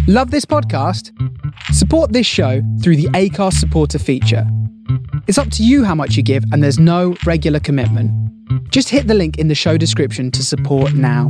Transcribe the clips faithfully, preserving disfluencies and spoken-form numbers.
Love this podcast? Support this show through the Acast supporter feature. It's up to you how much you give, and there's no regular commitment. Just hit the link in the show description to support now.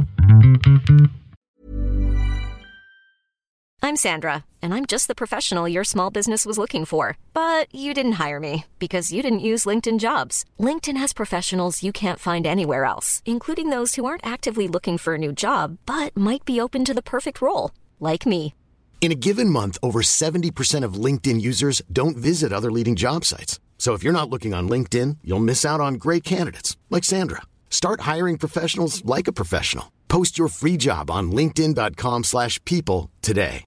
I'm Sandra, and I'm just the professional your small business was looking for. But you didn't hire me because you didn't use LinkedIn Jobs. LinkedIn has professionals you can't find anywhere else, including those who aren't actively looking for a new job, but might be open to the perfect role, like me. In a given month, over seventy percent of LinkedIn users don't visit other leading job sites. So if you're not looking on LinkedIn, you'll miss out on great candidates like Sandra. Start hiring professionals like a professional. Post your free job on linkedin.com slash people today.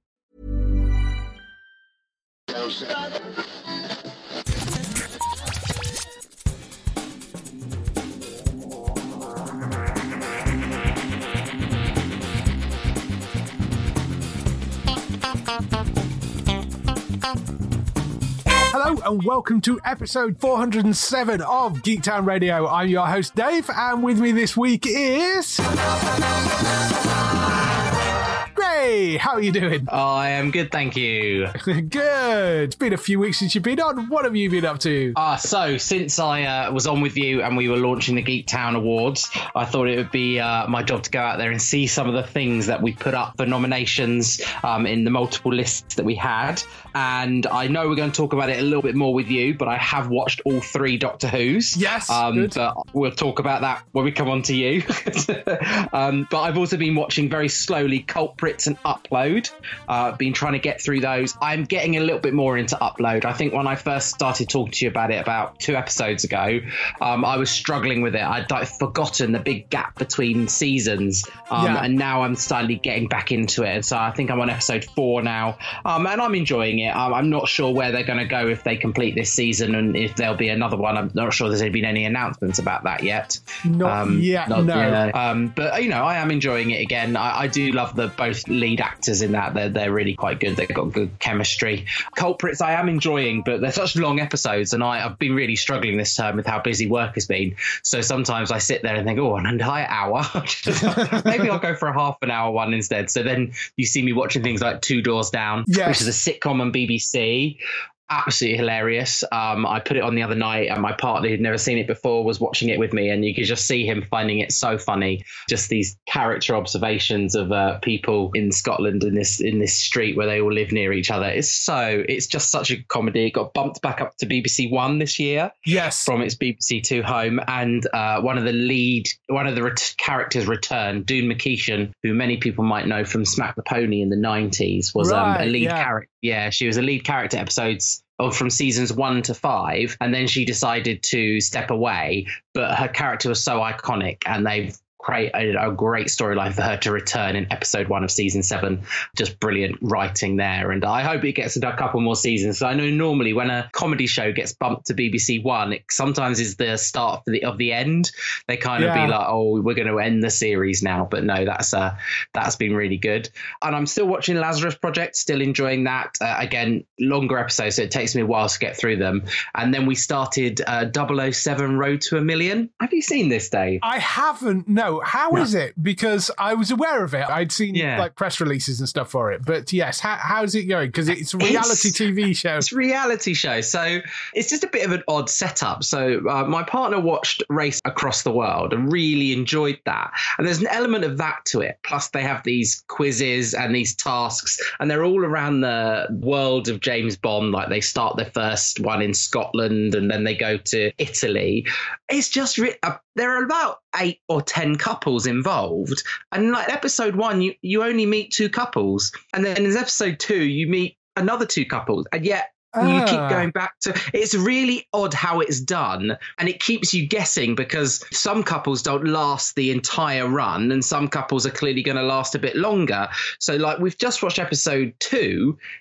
Hello and welcome to episode four hundred seven of Geektown Radio. I'm your host Dave, and with me this week is... Gray, how are you doing? I am good, thank you. Good. It's been a few weeks since you've been on. What have you been up to? Uh, so, since I uh, was on with you and we were launching the Geektown Awards, I thought it would be uh, my job to go out there and see some of the things that we put up for nominations um, in the multiple lists that we had. And I know we're going to talk about it a little bit more with you, but I have watched all three Doctor Who's. Yes, um, good. But we'll talk about that when we come on to you. um, but I've also been watching very slowly Culprits and Upload. Uh, been trying to get through those. I'm getting a little bit more into Upload. I think when I first started talking to you about it about two episodes ago, um, I was struggling with it. I'd, I'd forgotten the big gap between seasons, um, yeah. and now I'm slightly getting back into it. And so I think I'm on episode four now, um, and I'm enjoying it. I'm, I'm not sure where they're going to go if they complete this season and if there'll be another one. I'm not sure there's been any announcements about that yet. Not um, yet, not, no. You know, um, but, you know, I am enjoying it again. I, I do love the both lead actors in that. They're, they're really quite good. They've got good chemistry. Culprits I am enjoying, but they're such long episodes, and I, I've been really struggling this term with how busy work has been. So sometimes I sit there and think, oh, an entire hour. Maybe I'll go for a half an hour one instead. So then you see me watching things like Two Doors Down, yes. which is a sitcom on B B C. Absolutely hilarious. Um, I put it on the other night, and my partner who'd never seen it before was watching it with me, and you could just see him finding it so funny. Just these character observations of uh, people in Scotland in this in this street where they all live near each other. It's so it's just such a comedy. It got bumped back up to B B C One this year, yes, from its B B C Two home, and uh, one of the lead one of the ret- characters returned. Doon McKeeshan, who many people might know from Smack the Pony in the nineties, was right, um, a lead yeah. character. Yeah, she was a lead character episodes. Or from seasons one to five, and then she decided to step away. But her character was so iconic, and they've created a great storyline for her to return in episode one of season seven. Just brilliant writing there, and I hope it gets a couple more seasons. So I know normally when a comedy show gets bumped to B B C One, it sometimes is the start of the, of the end. They kind of yeah. be like, oh, we're going to end the series now. But no, that's uh, that's been really good. And I'm still watching Lazarus Project, still enjoying that. Uh, again, longer episodes, so it takes me a while to get through them. And then we started uh, double oh seven Road to a Million. Have you seen this, Dave? I haven't, no. How No. is it? Because I was aware of it. I'd seen Yeah. like press releases and stuff for it. But yes, how, how's it going? Because it's a reality It's- T V show. It's a reality show. So it's just a bit of an odd setup. So uh, my partner watched Race Across the World and really enjoyed that. And there's an element of that to it. Plus they have these quizzes and these tasks, and they're all around the world of James Bond. Like they start their first one in Scotland, and then they go to Italy. It's just, re- uh, there are about eight or ten couples involved. And like episode one, you, you only meet two couples. And then in episode two, you meet another two couples. And yet you keep Ah. going back to, it's really odd how it's done, and it keeps you guessing because some couples don't last the entire run and some couples are clearly going to last a bit longer. So like we've just watched episode two,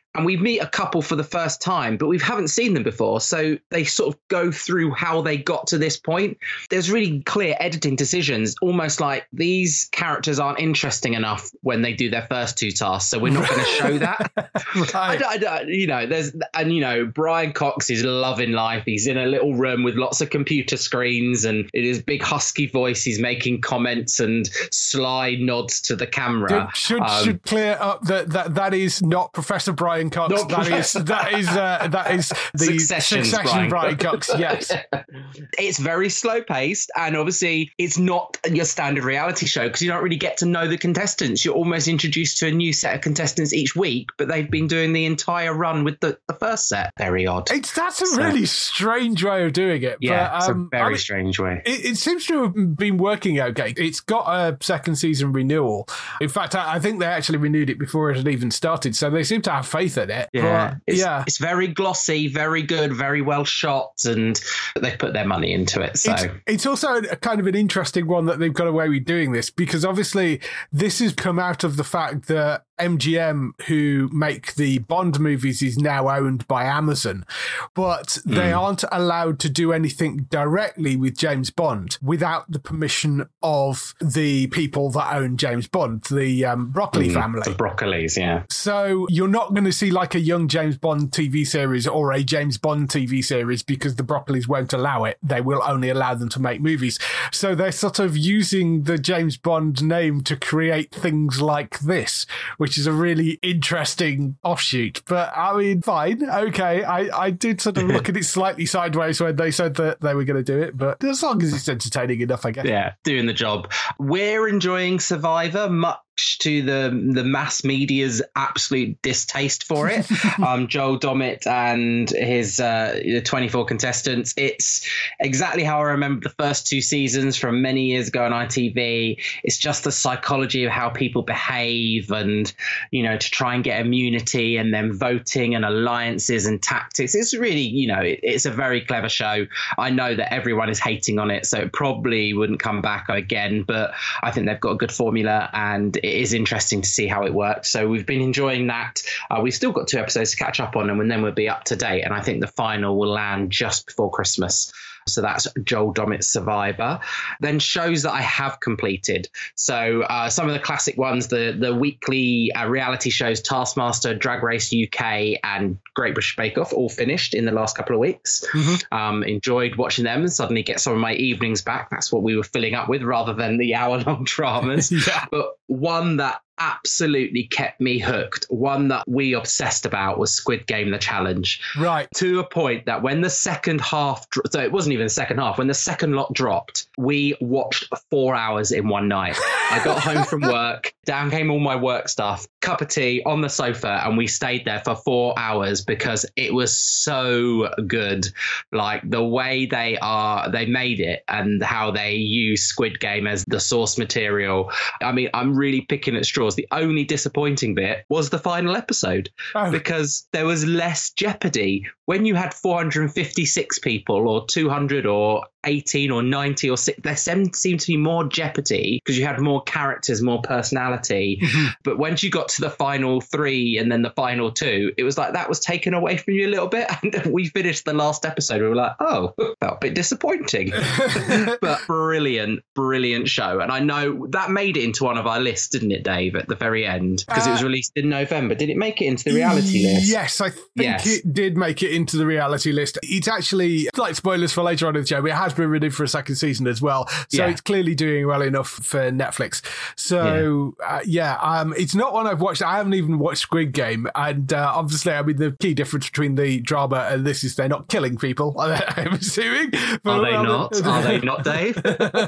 and we meet a couple for the first time, but we haven't seen them before. So they sort of go through how they got to this point. There's really clear editing decisions, almost like these characters aren't interesting enough when they do their first two tasks, so we're not going to show that. Right. I, I, you know, there's, and you know, Brian Cox is loving life. He's in a little room with lots of computer screens, and in his big husky voice, he's making comments and sly nods to the camera. Should um, should clear up that that, that is not Professor Brian Cox. Not That Professor- is that is uh, that is the Succession's Succession Brian Brian Cox. Yes. It's very slow paced, and obviously it's not your standard reality show because you don't really get to know the contestants. You're almost introduced to a new set of contestants each week, but they've been doing the entire run with the, the first set. Very odd. It's that's a So- really strange way of doing it. Yeah, but, it's um, a very I mean, strange way. It, it seems to have been working okay. It's got a second season renewal. In fact, I, I think they actually renewed it before it had even started, so they seem to have faith in it. Yeah, But, it's, yeah. it's very glossy, very good, very well shot, and they've put their money into it. So It's, it's also a kind of an interesting one that they've got away with doing this, because obviously this has come out of the fact that M G M, who make the Bond movies, is now owned by Amazon, but they Mm. aren't allowed to do anything directly with James Bond without the permission of the people that own James Bond, the um, Broccoli Mm, family. the Broccolis, yeah. So you're not going to see like a young James Bond T V series or a James Bond T V series because the Broccolis won't allow it. They will only allow them to make movies. So they're sort of using the James Bond name to create things like this, which is a really interesting offshoot. But I mean, fine. Okay. I, I did sort of look at it slightly sideways when they said that they were going to do it, but as long as it's entertaining enough, I guess. Yeah, doing the job. We're enjoying Survivor, much to the the mass media's absolute distaste for it. um, Joel Dommett and his uh, twenty-four contestants. It's exactly how I remember the first two seasons from many years ago on I T V. It's just the psychology of how people behave, and you know, to try and get immunity, and then voting and alliances and tactics. It's really, you know, it, it's a very clever show. I know that everyone is hating on it, so it probably wouldn't come back again, but I think they've got a good formula, and it is interesting to see how it works. So we've been enjoying that. Uh, we've still got two episodes to catch up on, and then we'll be up to date. And I think the final will land just before Christmas. So that's Joel Dommett's Survivor. Then shows that I have completed. So uh, some of the classic ones, the the weekly uh, reality shows, Taskmaster, Drag Race U K, and Great British Bake Off, all finished in the last couple of weeks. Mm-hmm. Um, enjoyed watching them and suddenly get some of my evenings back. That's what we were filling up with rather than the hour-long dramas. Yeah. But one that absolutely kept me hooked, one that we obsessed about, was Squid Game: The Challenge. Right. To a point that when the second half, dro- so it wasn't even the second half, when the second lot dropped, we watched four hours in one night. I got home from work, down came all my work stuff, cup of tea on the sofa, and we stayed there for four hours because it was so good. Like the way they are, they made it, and how they use Squid Game as the source material. I mean, I'm really picking at straws. The only disappointing bit was the final episode, Oh. because there was less jeopardy. When you had four hundred fifty-six people or two hundred or eighteen or ninety or six, there seemed to be more jeopardy because you had more characters, more personality. But once you got to the final three and then the final two, it was like that was taken away from you a little bit. And we finished the last episode, we were like, oh, felt a bit disappointing. But brilliant, brilliant show. And I know that made it into one of our lists, didn't it, Dave, at the very end? Because it was released in November. Did it make it into the reality list? Yes, I think Yes. it did make it into the reality list. It's actually, like spoilers for later on in the show, it has been renewed for a second season as well. So Yeah. it's clearly doing well enough for Netflix. So yeah, uh, yeah um, it's not one I've watched. I haven't even watched Squid Game. And uh, obviously, I mean, the key difference between the drama and this is they're not killing people, I'm assuming. But, Are they well, not? Are they not, Dave?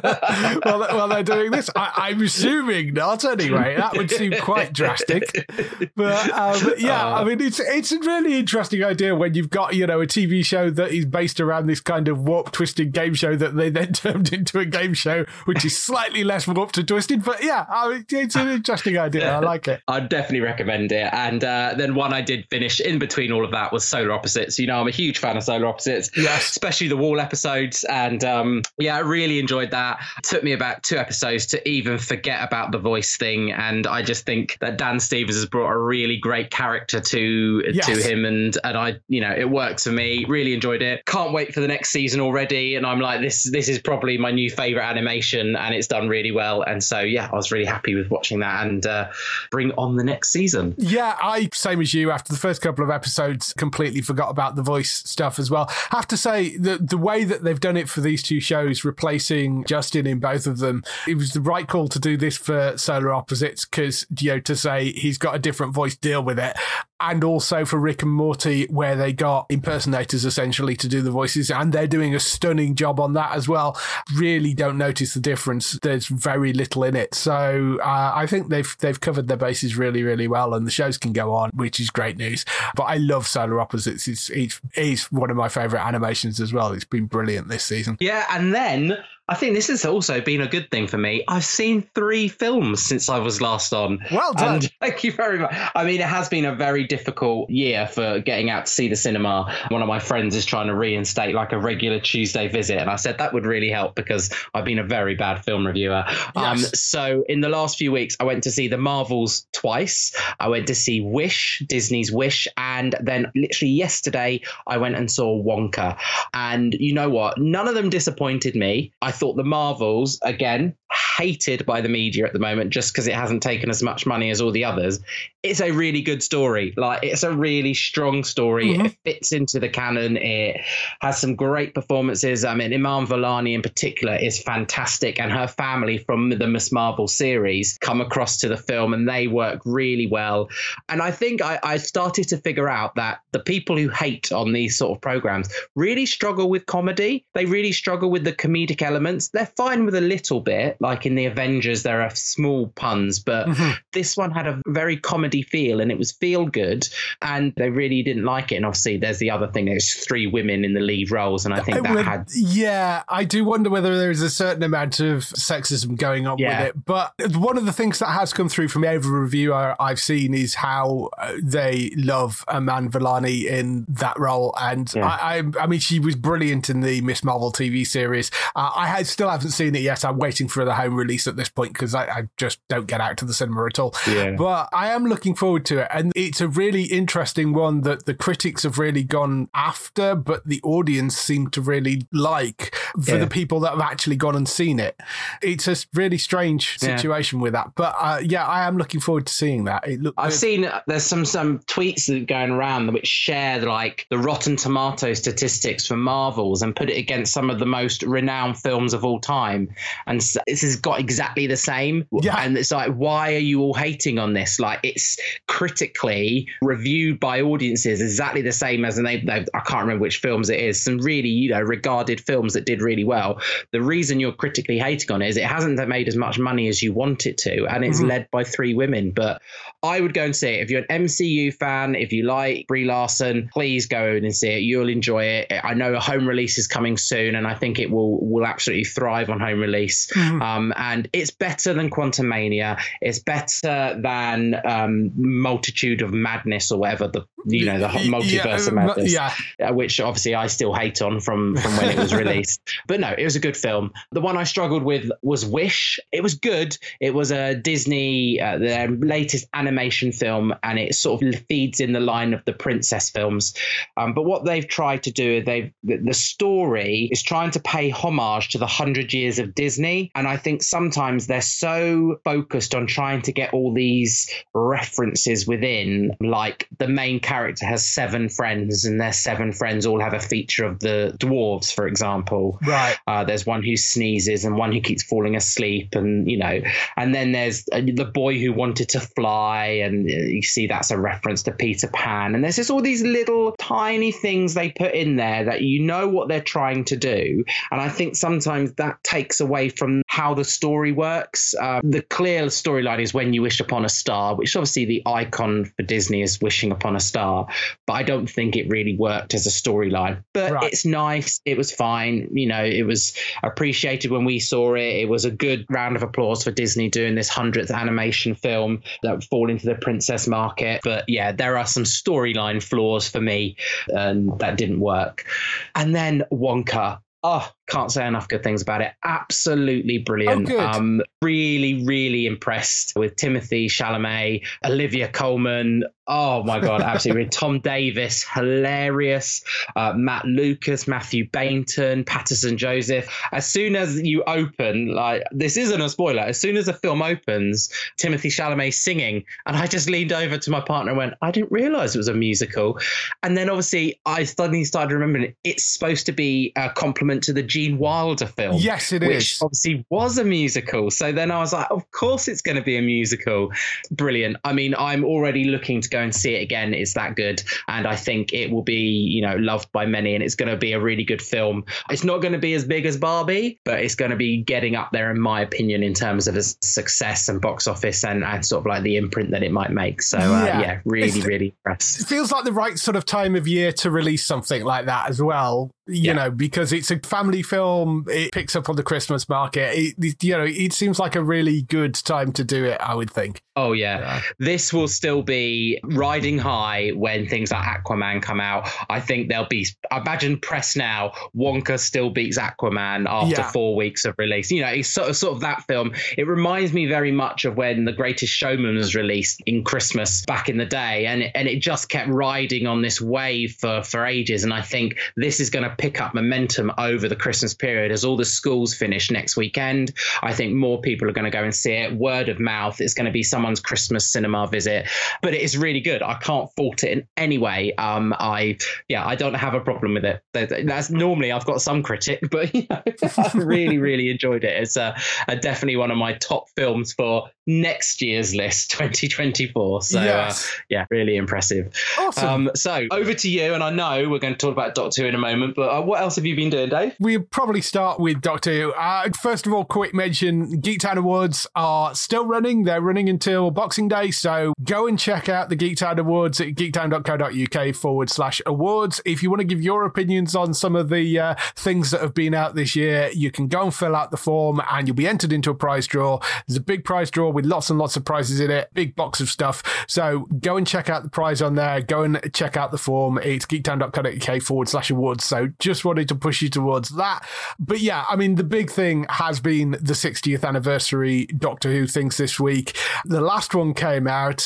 well, while they're doing this, I, I'm assuming not. Anyway, that would seem quite drastic. But um, yeah, Uh, I mean, it's it's a really interesting idea when you've got, you know, a T V show that is based around this kind of warped, twisted game show that they then turned into a game show, which is slightly less warped and twisted. But yeah, I mean, it's an interesting idea. I like it. I'd definitely recommend it. And uh, then one I did finish in between all of that was Solar Opposites. You know, I'm a huge fan of Solar Opposites, Yes. especially the Wall episodes. And um, yeah, I really enjoyed that. It took me about two episodes to even forget about the voice thing. And I just think that Dan Stevens has brought a really great character to Yes. to him, and and I, you know, it works for me. Really enjoyed it. Can't wait for the next season already. And I'm like, this this is probably my new favorite animation, and it's done really well. And so yeah, I was really happy with watching that, and uh, bring on the next season. Yeah, I, same as you, after the first couple of episodes, completely forgot about the voice stuff as well. I have to say, the, the way that they've done it for these two shows, replacing Justin in both of them, it was the right call to do this for Solar Opposites, because, you know, to say he's got a different voice, deal with it. And also for Rick and Morty, where they got impersonators essentially to do the voices, and they're doing a stunning job on that as well. Really don't notice the difference. There's very little in it. So uh, I think they've they've covered their bases really, really well, and the shows can go on, which is great news. But I love Solar Opposites. It's, it's, it's one of my favourite animations as well. It's been brilliant this season. Yeah, and then I think this has also been a good thing for me. I've seen three films since I was last on. Well done. And thank you very much. I mean, it has been a very difficult year for getting out to see the cinema. One of my friends is trying to reinstate like a regular Tuesday visit, and I said that would really help because I've been a very bad film reviewer. Yes. Um, so in the last few weeks, I went to see The Marvels twice. I went to see Wish, Disney's Wish, and then literally yesterday, I went and saw Wonka. And you know what? None of them disappointed me. I thought The Marvels, again, hated by the media at the moment just because it hasn't taken as much money as all the others. It's a really good story. Like, it's a really strong story. Mm-hmm. It fits into the canon. It has some great performances. I mean, Iman Vellani in particular is fantastic, and her family from the Miss Marvel series come across to the film, and they work really well. And I think I, I started to figure out that the people who hate on these sort of programs really struggle with comedy. They really struggle with the comedic elements. They're fine with a little bit, like in the Avengers, there are small puns, but mm-hmm. this one had a very comedy feel, and it was feel good, and they really didn't like it. And obviously there's the other thing, there's three women in the lead roles, and I think that would, had yeah I do wonder whether there's a certain amount of sexism going on yeah. with it. But one of the things that has come through from every review I've seen is how they love Iman Vellani in that role, and yeah. I, I I mean she was brilliant in the Miss Marvel T V series. uh, I had, still haven't seen it yet. I'm waiting for the home release at this point because I, I just don't get out to the cinema at all. Yeah. But I am looking forward to it, and it's a really interesting one that the critics have really gone after, but the audience seem to really like for yeah. the people that have actually gone and seen it. It's a really strange situation yeah. with that, but uh, yeah, I am looking forward to seeing that. It look, I've it, seen there's some some tweets that are going around which share like the Rotten Tomato statistics for Marvels and put it against some of the most renowned films of all time, and this has got exactly the same. Yeah. And it's like, why are you all hating on this? Like, it's critically reviewed by audiences exactly the same as, and they, they I can't remember which films it is, some really, you know, regarded films that did really well. The reason you're critically hating on it is it hasn't made as much money as you want it to, and it's mm-hmm. led by three women. But I would go and see it. If you're an M C U fan, if you like Brie Larson, please go in and see it. You'll enjoy it. I know a home release is coming soon, and I think it will will absolutely thrive on home release. Mm-hmm. Um, and it's better than Quantumania. It's better than um, Multitude of Madness or whatever, the you know the multiverse yeah, of madness, yeah. which obviously I still hate on from from when it was released. But no, it was a good film. The one I struggled with was Wish. It was good. It was a Disney, uh, their latest animation film, and it sort of feeds in the line of the princess films. Um, but what they've tried to do, they've the story is trying to pay homage to the hundred years of Disney, and I think sometimes they're so focused on trying to get all these references within, like the main character has seven friends, and their seven friends all have a feature of the dwarves, for example. Right. Uh, there's one who sneezes and one who keeps falling asleep, and you know, and then there's uh, the boy who wanted to fly, and uh, you see that's a reference to Peter Pan. And there's just all these little tiny things they put in there that you know what they're trying to do, and I think sometimes that takes away from how the story works. Uh, the clear storyline is When You Wish Upon a Star, which obviously the icon for Disney is wishing upon a star, but I don't think it really worked as a storyline. But right. It's nice. It was fine. You know, it was appreciated when we saw it. It was a good round of applause for Disney doing this hundredth animation film that would fall into the princess market. But yeah, there are some storyline flaws for me, and that didn't work. And then Wonka. Oh, Can't say enough good things about it. Absolutely brilliant. Oh, good. Um, really, really impressed with Timothy Chalamet, Olivia Colman. Oh my God, absolutely. Tom Davis, hilarious. Uh, Matt Lucas, Matthew Bainton, Patterson Joseph. As soon as you open, like, this isn't a spoiler, as soon as the film opens, Timothy Chalamet singing. And I just leaned over to my partner and went, I didn't realize it was a musical. And then obviously I suddenly started remembering it's supposed to be a compliment to the Gene Wilder film. Yes, it which is. obviously was a musical. So then I was like, of course it's going to be a musical. Brilliant. I mean, I'm already looking to go and see it again. It's that good. And I think it will be, you know, loved by many, and it's going to be a really good film. It's not going to be as big as Barbie, but it's going to be getting up there, in my opinion, in terms of its success and box office and, and sort of like the imprint that it might make. So uh, yeah. yeah, really, it's, really impressed. It feels like the right sort of time of year to release something like that as well. You yeah. know, because it's a family film, it picks up on the Christmas market. It, you know, it seems like a really good time to do it, I would think. Oh, yeah. yeah. This will still be riding high when things like Aquaman come out. I think there'll be, I imagine press now, Wonka still beats Aquaman after yeah. four weeks of release. You know, it's sort of, sort of that film. It reminds me very much of when The Greatest Showman was released in Christmas back in the day. And it, and it just kept riding on this wave for, for ages. And I think this is going to pick up momentum over the Christmas period as all the schools finish next weekend. I think more people are going to go and see it. Word of mouth. It's going to be someone's Christmas cinema visit, but it is really good. I can't fault it in any way. Um, I yeah, I don't have a problem with it. That's normally I've got some critic, but you know, I really, really enjoyed it. It's a, a definitely one of my top films for next year's list, twenty twenty-four. So yes. uh, yeah, really impressive. Awesome. Um, so over to you, and I know we're going to talk about Doctor Who in a moment, but uh, what else have you been doing, Dave? We'll probably start with Doctor Who. Uh, first of all, quick mention, Geektown Awards are still running. They're running until Boxing Day, so go and check out the Geektown Awards at geektown.co.uk forward slash awards. If you want to give your opinions on some of the uh, things that have been out this year, you can go and fill out the form and you'll be entered into a prize draw. There's a big prize draw with lots and lots of prizes in it, big box of stuff. So go and check out the prize on there. Go and check out the form. It's geektown.co.uk forward slash awards. So just wanted to push you towards that. But yeah, I mean, the big thing has been the sixtieth anniversary Doctor Who things this week. The last one came out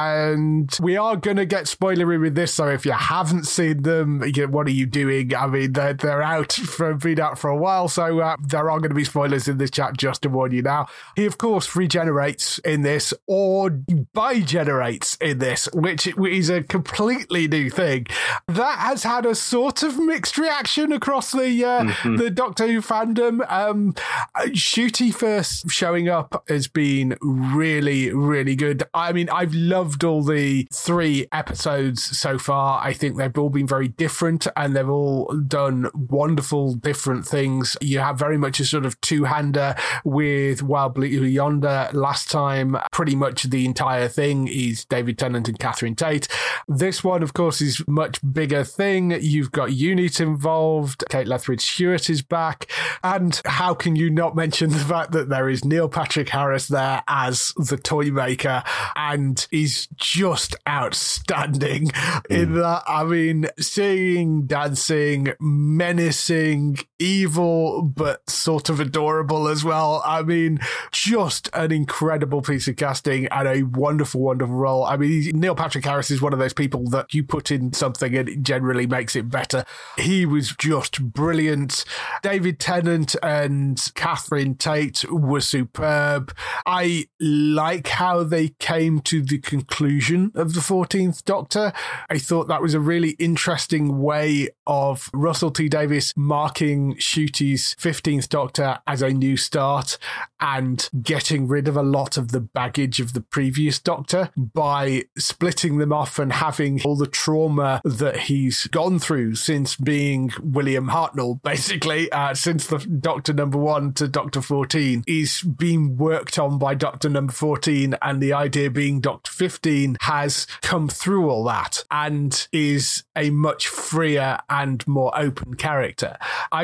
and we are going to get spoilery with this. So if you haven't seen them, what are you doing? I mean, they're, they're out for, been out for a while. So uh, there are going to be spoilers in this chat, just to warn you now. He, of course, regenerates in this or bigenerates in this, which is a completely new thing. That has had a sort of mixed reaction across the uh, mm-hmm. the Doctor Who fandom. Um, Ncuti first showing up has been really, really good. I mean, I've loved all the three episodes so far. I think they've all been very different and they've all done wonderful different things. You have very much a sort of two-hander with Wild Blue Yonder last time. Pretty much the entire thing is David Tennant and Catherine Tate. This one, of course, is a much bigger thing. You've got UNIT involved. Kate Lethbridge-Stewart is back. And how can you not mention the fact that there is Neil Patrick Harris there as the toy maker and is just outstanding mm. in that. I mean, singing, dancing, menacing, evil, but sort of adorable as well. I mean, just an incredible piece of casting and a wonderful, wonderful role. I mean, Neil Patrick Harris is one of those people that you put in something and it generally makes it better. He was just brilliant. David Tennant and Catherine Tate were superb. I like how they came to the conclusion of the fourteenth Doctor. I thought that was a really interesting way of Russell T Davies marking Ncuti's fifteenth Doctor as a new start and getting rid of a lot of the baggage of the previous Doctor by splitting them off and having all the trauma that he's gone through since being William Hartnell, basically, uh, since the Doctor number one to Doctor fourteen is being worked on by Doctor number fourteen, and the idea being Doctor fifteen has come through all that and is a much freer and more open character. I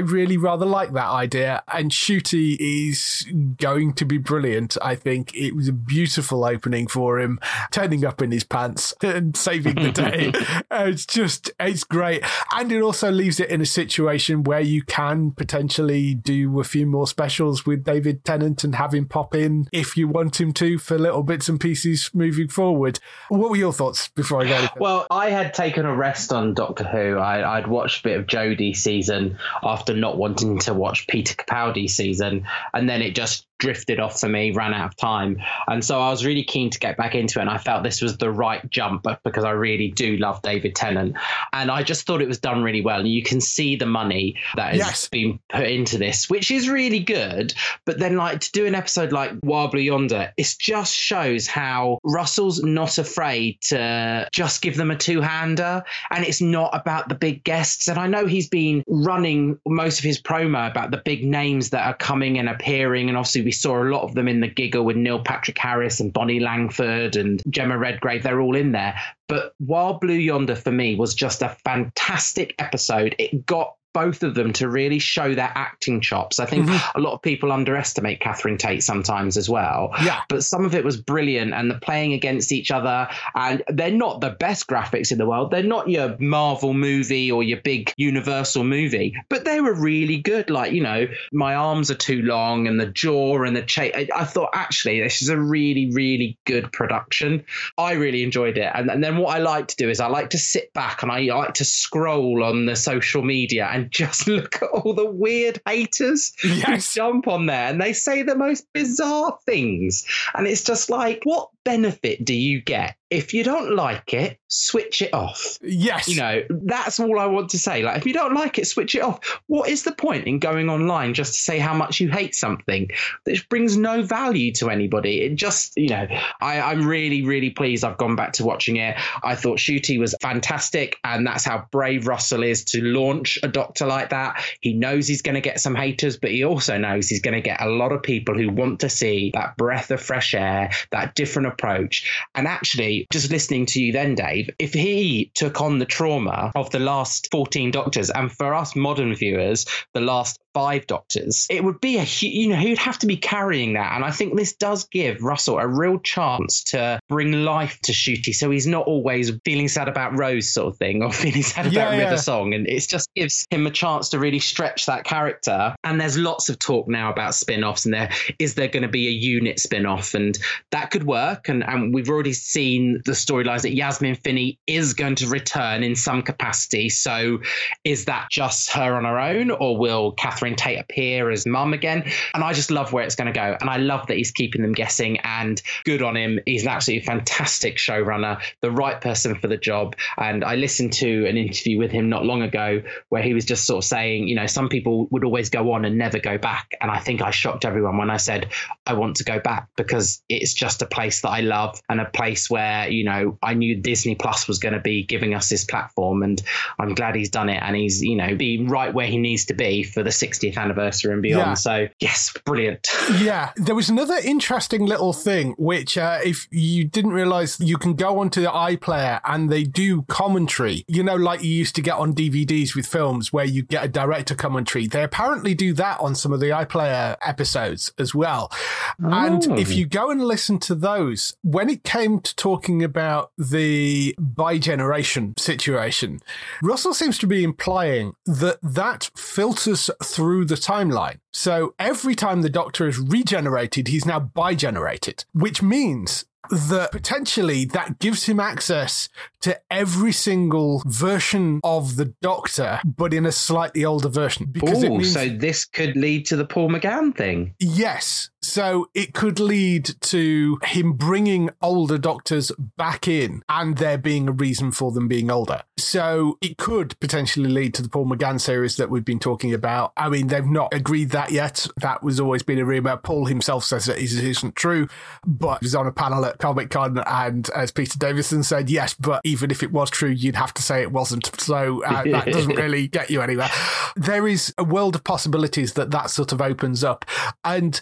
really rather like that idea. And Ncuti is going to be brilliant, I think. It was a beautiful opening for him, turning up in his pants and saving the day. It's just, it's great. And it also leaves it in a situation where you can potentially do a few more specials with David Tennant and have him pop in if you want him to for little bits and pieces moving forward. What were your thoughts before I go? Well, I had taken a rest on Doctor Who. I, I'd watched a bit of Jodie season after not wanting to watch Peter Capaldi season, and then it just drifted off for me, ran out of time. And so I was really keen to get back into it, and I felt this was the right jump because I really do love David Tennant. And I just thought it was done really well. And you can see the money that has yes. been put into this, which is really good. But then, like, to do an episode like Wild Blue Yonder, it just shows how Russell's not afraid to just give them a two-hander, and it's not about the big guests. And I know he's been running most of his promo about the big names that are coming and appearing, and obviously we saw a lot of them in the giggle with Neil Patrick Harris and Bonnie Langford and Gemma Redgrave. They're all in there. But Wild Blue Yonder, for me, was just a fantastic episode. It got both of them to really show their acting chops. I think mm-hmm. a lot of people underestimate Catherine Tate sometimes as well. Yeah. But some of it was brilliant, and the playing against each other, and they're not the best graphics in the world. They're not your Marvel movie or your big Universal movie, but they were really good. Like, you know, My Arms Are Too Long and the jaw and the cha- I, I thought, actually, this is a really, really good production. I really enjoyed it. And, and then what I like to do is I like to sit back and I like to scroll on the social media and And just look at all the weird haters yes. who jump on there and they say the most bizarre things. And it's just like, what benefit do you get? If you don't like it, switch it off. Yes. You know, that's all I want to say. Like, if you don't like it, switch it off. What is the point in going online just to say how much you hate something? This brings no value to anybody. It just, you know, I, I'm really, really pleased I've gone back to watching it. I thought Ncuti was fantastic, and that's how brave Russell is to launch a doctor like that. He knows he's going to get some haters, but he also knows he's going to get a lot of people who want to see that breath of fresh air, that different approach. And actually, just listening to you then, Dave, if he took on the trauma of the last fourteen Doctors, and for us modern viewers, the last five Doctors, it would be a, you know, he'd have to be carrying that. And I think this does give Russell a real chance to bring life to Ncuti, so he's not always feeling sad about Rose sort of thing, or feeling sad about yeah, River yeah. Song. And it just gives him a chance to really stretch that character. And there's lots of talk now about spin-offs, and there is there going to be a unit spin-off, and that could work. And, and we've already seen the storylines that Yasmin Finney is going to return in some capacity. So is that just her on her own, or will Catherine Tate appear as mum again? And I just love where it's going to go. And I love that he's keeping them guessing, and good on him. He's an absolutely fantastic showrunner, the right person for the job. And I listened to an interview with him not long ago where he was just sort of saying, you know, some people would always go on and never go back. And I think I shocked everyone when I said, I want to go back, because it's just a place that I love, and a place where, you know, I knew Disney Plus was going to be giving us this platform, and I'm glad he's done it, and he's, you know, being right where he needs to be for the sixtieth anniversary and beyond. Yeah. So yes, brilliant. Yeah, there was another interesting little thing, which uh, if you didn't realize, you can go onto the iPlayer and they do commentary, you know, like you used to get on D V Ds with films where you get a director commentary. They apparently do that on some of the iPlayer episodes as well. Oh. And if you go and listen to those, when it came to talking about the bi-generation situation, Russell seems to be implying that that filters through the timeline. So every time the Doctor is regenerated, he's now bi-generated, which means that potentially that gives him access to every single version of the Doctor, but in a slightly older version. Because Ooh, it means, so this could lead to the Paul McGann thing. Yes. So it could lead to him bringing older Doctors back in, and there being a reason for them being older. So it could potentially lead to the Paul McGann series that we've been talking about. I mean, they've not agreed that yet. That was always been a rumor. Paul himself says that it isn't true, but he was on a panel at Comic Con, and as Peter Davison said, yes, but even if it was true, you'd have to say it wasn't. So uh, that doesn't really get you anywhere. There is a world of possibilities that that sort of opens up. And Chris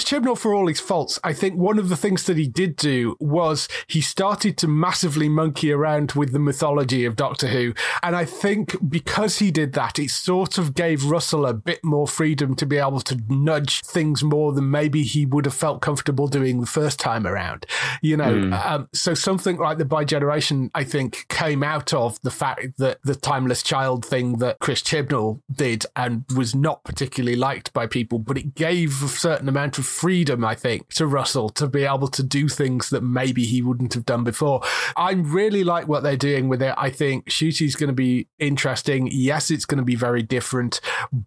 Chibnall, for all his faults, I think one of the things that he did do was he started to massively monkey around with the mythology of Doctor Who. And I think because he did that, it sort of gave Russell a bit more freedom to be able to nudge things more than maybe he would have felt comfortable doing the first time around. You know, mm. um, so something like the Bi-Generation, I think, came out of the fact that the Timeless Child thing that Chris Chibnall did and was not particularly liked by people, but it gave a certain amount of freedom, I think, to Russell to be able to do things that maybe he wouldn't have done before. I really like what they're doing with it. I think Ncuti's going to be interesting. Yes, it's going to be very different,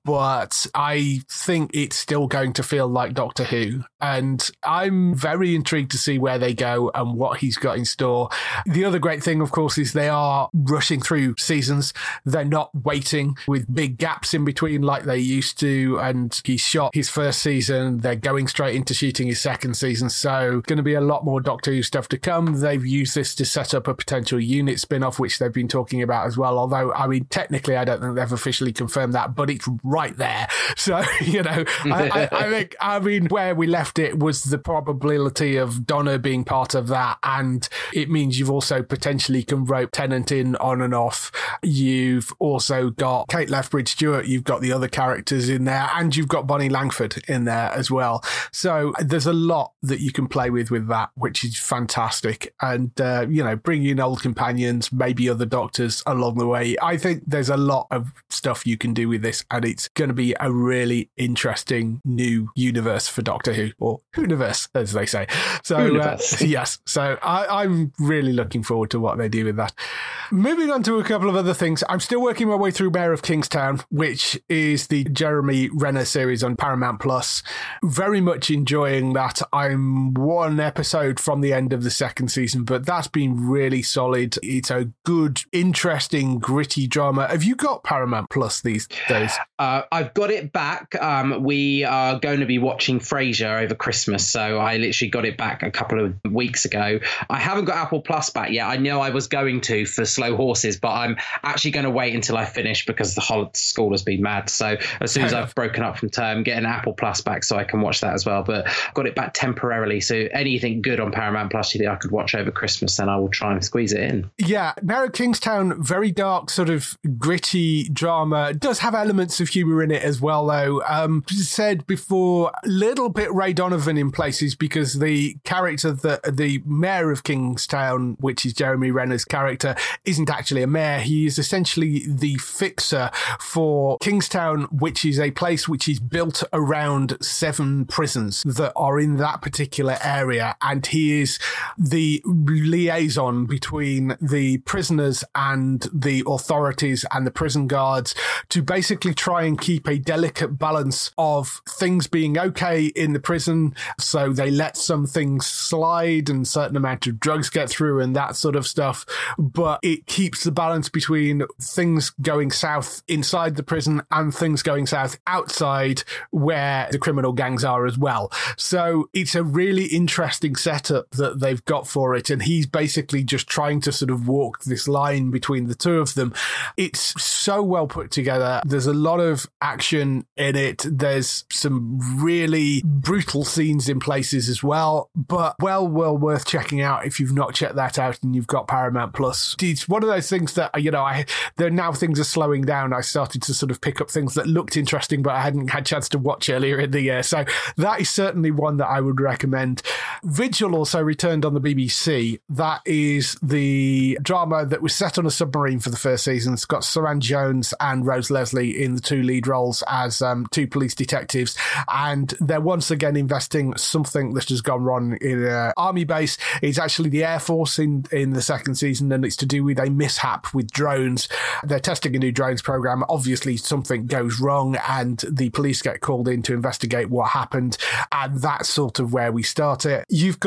but I think it's still going to feel like Doctor Who. And I'm very intrigued to see where they go and what he's got in store. The other great thing, of course, is they are rushing through seasons. They're not waiting with big gaps in between like they used to. And he shot his first season. They're going straight into shooting his second season. So going to be a lot more Doctor Who stuff to come. They've used this to set up a potential unit spin-off, which they've been talking about as well. Although, I mean, technically, I don't think they've officially confirmed that, but it's right there. So, you know, I, I, I think, I mean, where we left it was the probability of Donna being part of that. And it means you've also potentially can rope Tennant in on and off. You've also got Kate Lethbridge-Stewart. You've got the other characters in there, and you've got Bonnie Langford in there as well. So there's a lot that you can play with with that, which is fantastic. And, uh, you know, bring in old companions, maybe other doctors along the way. I think there's a lot of stuff you can do with this, and it's going to be a really interesting new universe for Doctor Who, or Whoniverse, as they say. So, uh, yes. So I, I'm really looking forward to what they do with that. Moving on to a couple of other things. I'm still working my way through Mayor of Kingstown, which is the Jeremy Renner series on Paramount Plus. Very much enjoying that. I'm one episode from the end of the second season, but that's been really solid. It's a good, interesting, gritty drama. Have you got Paramount Plus these days? Uh, I've got it back. Um, we are going to be watching Frasier over Christmas, so I literally got it back a couple of weeks ago. I haven't got Apple Plus back yet. I know I was going to for Slow Horses, but I'm actually going to wait until I finish because the whole school has been mad. So as soon as I've broken up from term, get an Apple Plus back so I can watch that as well. But I've got it back temporarily. So anything good on Paramount Plus you think I could watch over Christmas, then I will try and squeeze it in. Yeah, Mayor of Kingstown, very dark, sort of gritty drama. It does have elements of humour in it as well, though. Um, said before, a little bit Ray Donovan in places, because the character, that the Mayor of Kingstown, which is Jeremy Renner's character, isn't actually a mayor. He is essentially the fixer for Kingstown, which is a place which is built around seven prisons that are in that particular area. And he is the liaison between the prisoners and the authorities and the prison guards to basically try and keep a delicate balance of things being okay in the prison. So they let some things slide and certain amount of drugs get through and that sort of stuff. But it keeps the balance between things going south inside the prison and things going south outside where the criminal gangs are as well. So it's a really interesting setup that they've got for it. And he's basically just trying to sort of walk this line between the two of them. It's so well put together. There's a lot of action in it. There's some really brutal scenes in places as well, but well, well worth checking out if you've not checked that out and you've got Paramount Plus. It's one of those things that, you know, I there now things are slowing down. I started to sort of pick up things that looked interesting, but I hadn't had a chance to watch earlier in the year. So that is certainly one that I would recommend. Vigil also returned on the B B C. That is the drama that was set on a submarine for the first season. It's got Saran Jones and Rose Leslie in the two lead roles as um, two police detectives. And they're once again investing something that has gone wrong in an army base. It's actually the Air Force in, in the second season, and it's to do with a mishap with drones. They're testing a new drones program. Obviously, something goes wrong, and the police get called in to investigate what happened. And that's sort of where we start it. You've got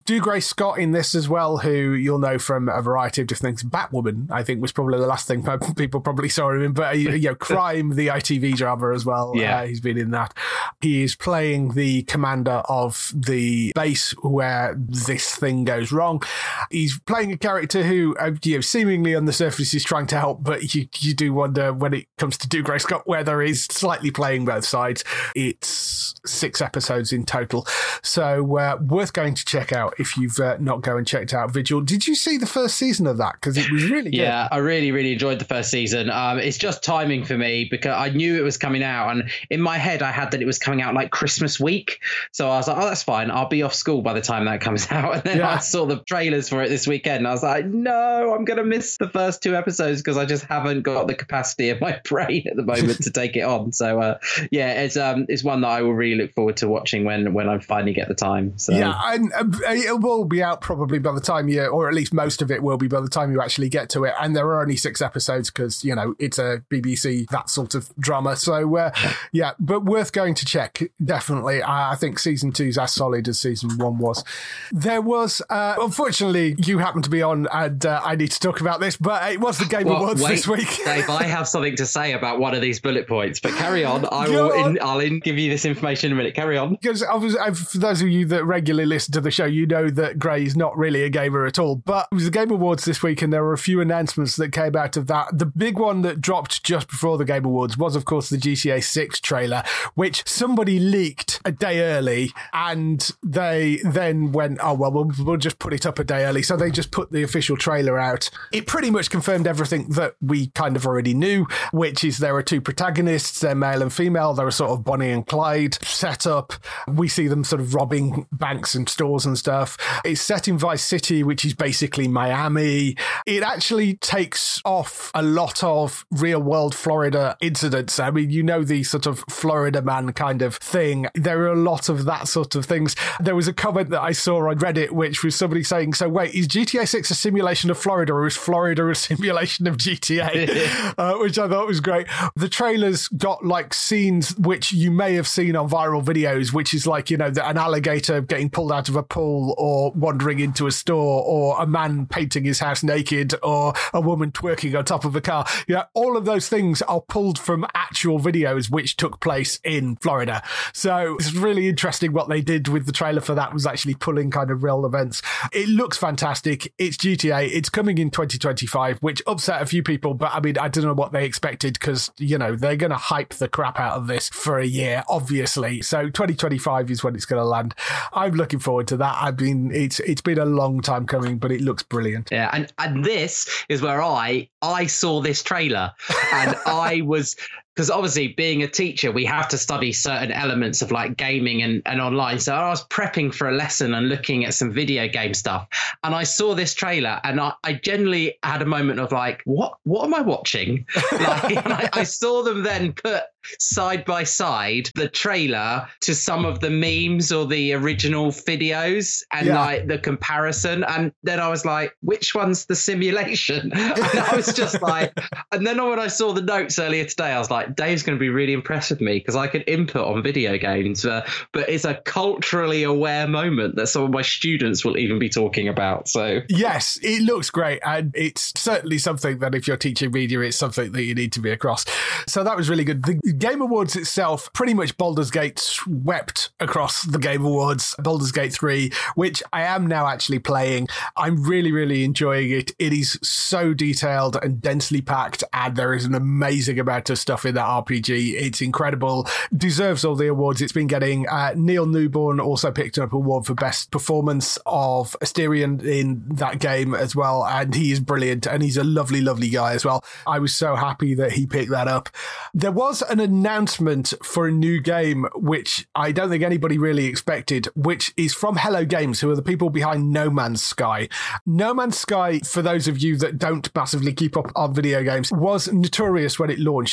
Dougray Scott in this as well, who you'll know from a variety of different things. Batwoman, I think, was probably the last thing people probably saw him in, but, you know, Crime, the I T V drama as well. Yeah. Uh, he's been in that. He is playing the commander of the base where this thing goes wrong. He's playing a character who, uh, you know, seemingly on the surface is trying to help, but you, you do wonder when it comes to Dougray Scott whether he's slightly playing both sides. It's six episodes in total, so uh, worth going to check out if you've uh, not go and checked out Vigil. Did you see the first season of that? Because it was really good. Yeah, I really, really enjoyed the first season. Um, it's just timing for me because I knew it was coming out, and in my head I had that it was coming out like Christmas week. So I was like, oh, that's fine. I'll be off school by the time that comes out. And then yeah. I saw the trailers for it this weekend, and I was like, no, I'm going to miss the first two episodes because I just haven't got the capacity of my brain at the moment to take it on. So uh, yeah, it's um, it's one that I will really look forward to watching when when I finally get the time. So yeah, and uh, it will be out probably by the time you, or at least most of it will be by the time you actually get to it. And there are only six episodes because, you know, it's a B B C, that sort of drama. So uh, yeah, but worth going to check, definitely. I think season two is as solid as season one was. There was, uh, unfortunately, you happen to be on, and uh, I need to talk about this, but it was the Game well, Awards wait, this week. Dave, I have something to say about one of these bullet points, but carry on. I Go will. on. In, I'll in, give you this information in a minute. Carry on. Because I was, I, for those of you that regularly listen to the show, you know that Gray is not really a gamer at all. But it was the Game Awards this week, and there were a few announcements that came out of that. The big one that dropped just before the Game Awards was, of course, the G T A six trailer, which somebody leaked a day early, and they then went, oh, well, we'll, we'll just put it up a day early. So they just put the official trailer out. It pretty much confirmed everything that we kind of already knew, which is there are two protagonists, they're male and female, they're a sort of Bonnie and Clyde setup. We see them sort of robbing banks and stores and stuff. It's set in Vice City, which is basically Miami. It actually takes off a lot of real world Florida incidents. I mean, you know, the sort of Florida man kind of thing. There are a lot of that sort of things. There was a comment that I saw on Reddit, which was somebody saying, so wait, is G T A six a simulation of Florida, or is Florida a simulation of G T A? uh, which I thought was great. The trailers got like scenes which you may have seen on viral videos, which is like, you know, an alligator getting pulled out of a pool, or wandering into a store, or a man painting his house naked, or a woman twerking on top of a car. You know, all of those things are pulled from actual videos which took place in Florida. So it's really interesting what they did with the trailer for that, was actually pulling kind of real events. It looks fantastic. It's G T A. It's coming in twenty twenty-five, which upset a few people, but I mean, I don't know what they expected, because, you know, they're going to hype the crap out of this for a year, obviously. So twenty twenty-five is when it's going to land. I'm looking forward to that. I mean, it's it's been a long time coming, but it looks brilliant. Yeah, and and this is where I I saw this trailer, and I was, because obviously being a teacher, we have to study certain elements of like gaming and, and online. So I was prepping for a lesson and looking at some video game stuff, and I saw this trailer, and I, I generally had a moment of like, what what am I watching? Like, and I, I saw them then put side by side the trailer to some of the memes or the original videos, and yeah. like the comparison, and then I was like, which one's the simulation? And I was just like, and then when I saw the notes earlier today, I was like, Dave's going to be really impressed with me because I can input on video games, uh, but it's a culturally aware moment that some of my students will even be talking about. So yes, it looks great, and it's certainly something that if you're teaching media, it's something that you need to be across. So that was really good. The Game Awards itself, pretty much Baldur's Gate swept across the Game Awards. Baldur's Gate three, which I am now actually playing. I'm really, really enjoying it. It is so detailed and densely packed, and there is an amazing amount of stuff in that R P G. It's incredible. Deserves all the awards it's been getting. Uh, Neil Newborn also picked up an award for best performance of Asterion in that game as well, and he is brilliant, and he's a lovely, lovely guy as well. I was so happy that he picked that up. There was an announcement for a new game, which I don't think anybody really expected, which is from Hello Games, who are the people behind No Man's Sky. No Man's Sky, for those of you that don't massively keep up on video games, was notorious when it launched because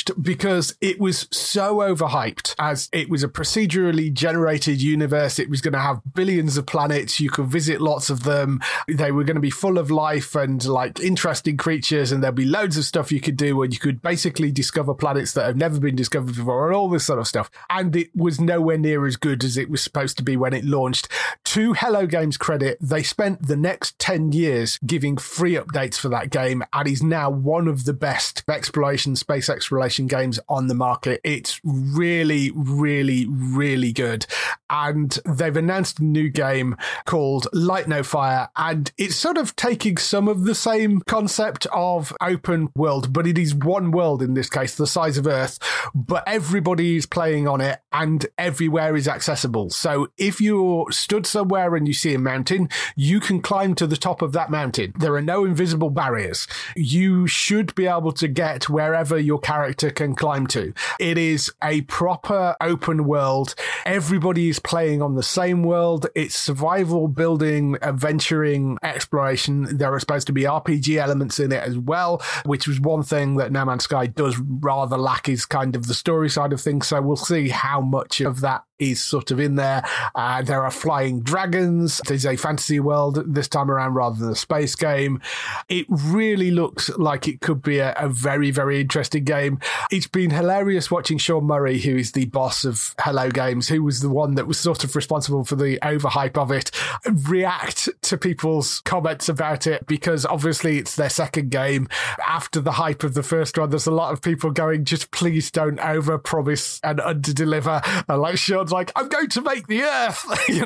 because it was so overhyped, as it was a procedurally generated universe. It was going to have billions of planets. You could visit lots of them. They were going to be full of life and like interesting creatures, and there'd be loads of stuff you could do where you could basically discover planets that have never been discovered before and all this sort of stuff. And it was nowhere near as good as it was supposed to be when it launched. To Hello Games' credit, they spent the next ten years giving free updates for that game, and is now one of the best exploration, space exploration games on the market. It's really, really, really good. And they've announced a new game called Light No Fire, and it's sort of taking some of the same concept of open world, but it is one world in this case, the size of Earth, but everybody is playing on it and everywhere is accessible. So if you're stood somewhere and you see a mountain, you can climb to the top of that mountain. There are no invisible barriers. You should be able to get wherever your character can climb to. It is a proper open world. Everybody is playing on the same world. It's survival, building, adventuring, exploration. There are supposed to be R P G elements in it as well, which was one thing that No Man's Sky does rather lack, is kind of the story side of things. So we'll see how much of that is sort of in there. Uh, there are flying dragons. There's a fantasy world this time around rather than a space game. It really looks like it could be a, a very, very interesting game. It's been hilarious watching Sean Murray, who is the boss of Hello Games, who was the one that was sort of responsible for the overhype of it, react to people's comments about it, because obviously it's their second game. After the hype of the first one, there's a lot of people going, just please don't over-promise and under-deliver. And like Sean's like, I'm going to make the Earth, you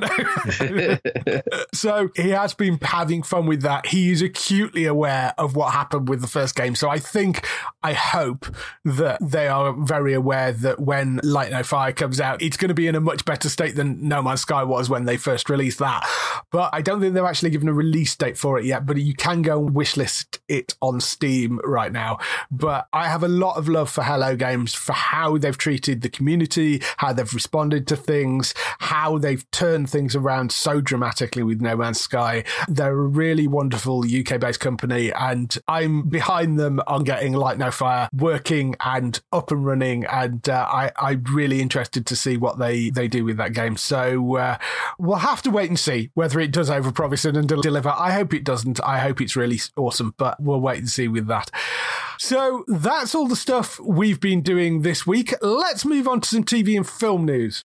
know? So he has been having fun with that. He is acutely aware of what happened with the first game. So I think, I hope that they are very aware that when Light No Fire comes out, it's going to be in a much better state than No Man's Sky was when they first released that. But I don't think they've actually given a release date for it yet, but you can go and wishlist it on Steam right now. But I have a lot of love for Hello Games, for how they've treated the community, how they've responded to things, how they've turned things around so dramatically with No Man's Sky. They're a really wonderful U K-based company, and I'm behind them on getting Light No Fire working and up and running, and uh, I, I'm really interested to see what they, they do with that game. So uh, we'll have to wait and see whether it does overpromise and deliver. I hope it doesn't. I hope it's really awesome, but we'll wait and see with that. So that's all the stuff we've been doing this week. Let's move on to some T V and film news.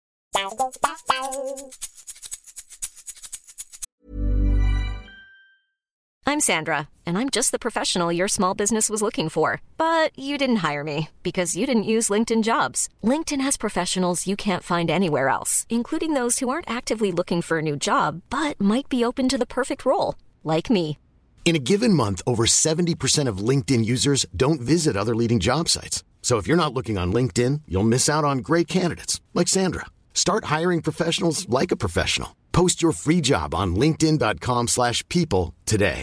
I'm Sandra, and I'm just the professional your small business was looking for. But you didn't hire me because you didn't use LinkedIn Jobs. LinkedIn has professionals you can't find anywhere else, including those who aren't actively looking for a new job, but might be open to the perfect role, like me. In a given month, over seventy percent of LinkedIn users don't visit other leading job sites. So if you're not looking on LinkedIn, you'll miss out on great candidates like Sandra. Start hiring professionals like a professional. Post your free job on linkedin.com slash people today.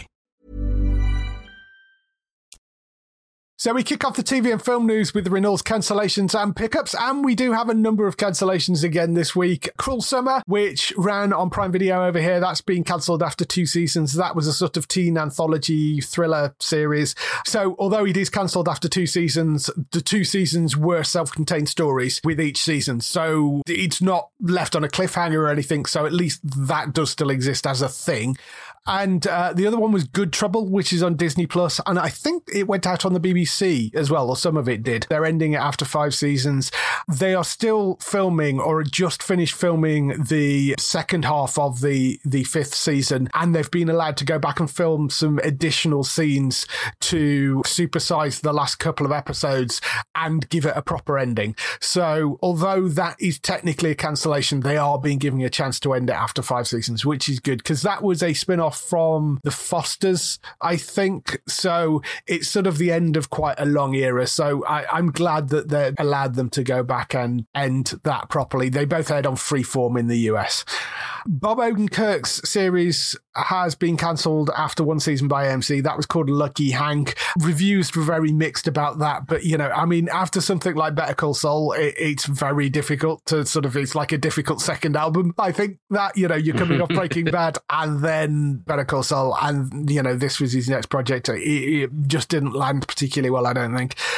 So we kick off the T V and film news with the renewals, cancellations and pickups, and we do have a number of cancellations again this week. Cruel Summer, which ran on Prime Video over here, that's been cancelled after two seasons. That was a sort of teen anthology thriller series. So although it is cancelled after two seasons, the two seasons were self-contained stories with each season. So it's not left on a cliffhanger or anything, so at least that does still exist as a thing. And uh, the other one was Good Trouble, which is on Disney Plus, and I think it went out on the B B C as well, or some of it did. They're ending it after five seasons. They are still filming, or just finished filming, the second half of the, the fifth season, and they've been allowed to go back and film some additional scenes to supersize the last couple of episodes and give it a proper ending. So although that is technically a cancellation, they are being given a chance to end it after five seasons, which is good, because that was a spin-off from The Fosters, I think. So it's sort of the end of quite a long era. So I, I'm glad that they allowed them to go back and end that properly. They both aired on Freeform in the U S. Bob Odenkirk's series has been cancelled after one season by A M C. That was called Lucky Hank. Reviews were very mixed about that, but you know, I mean, after something like Better Call Saul, it, it's very difficult to sort of, it's like a difficult second album. I think that, you know, you're coming off Breaking Bad and then Better Call Saul, and you know, this was his next project. It, it just didn't land particularly well, I don't think.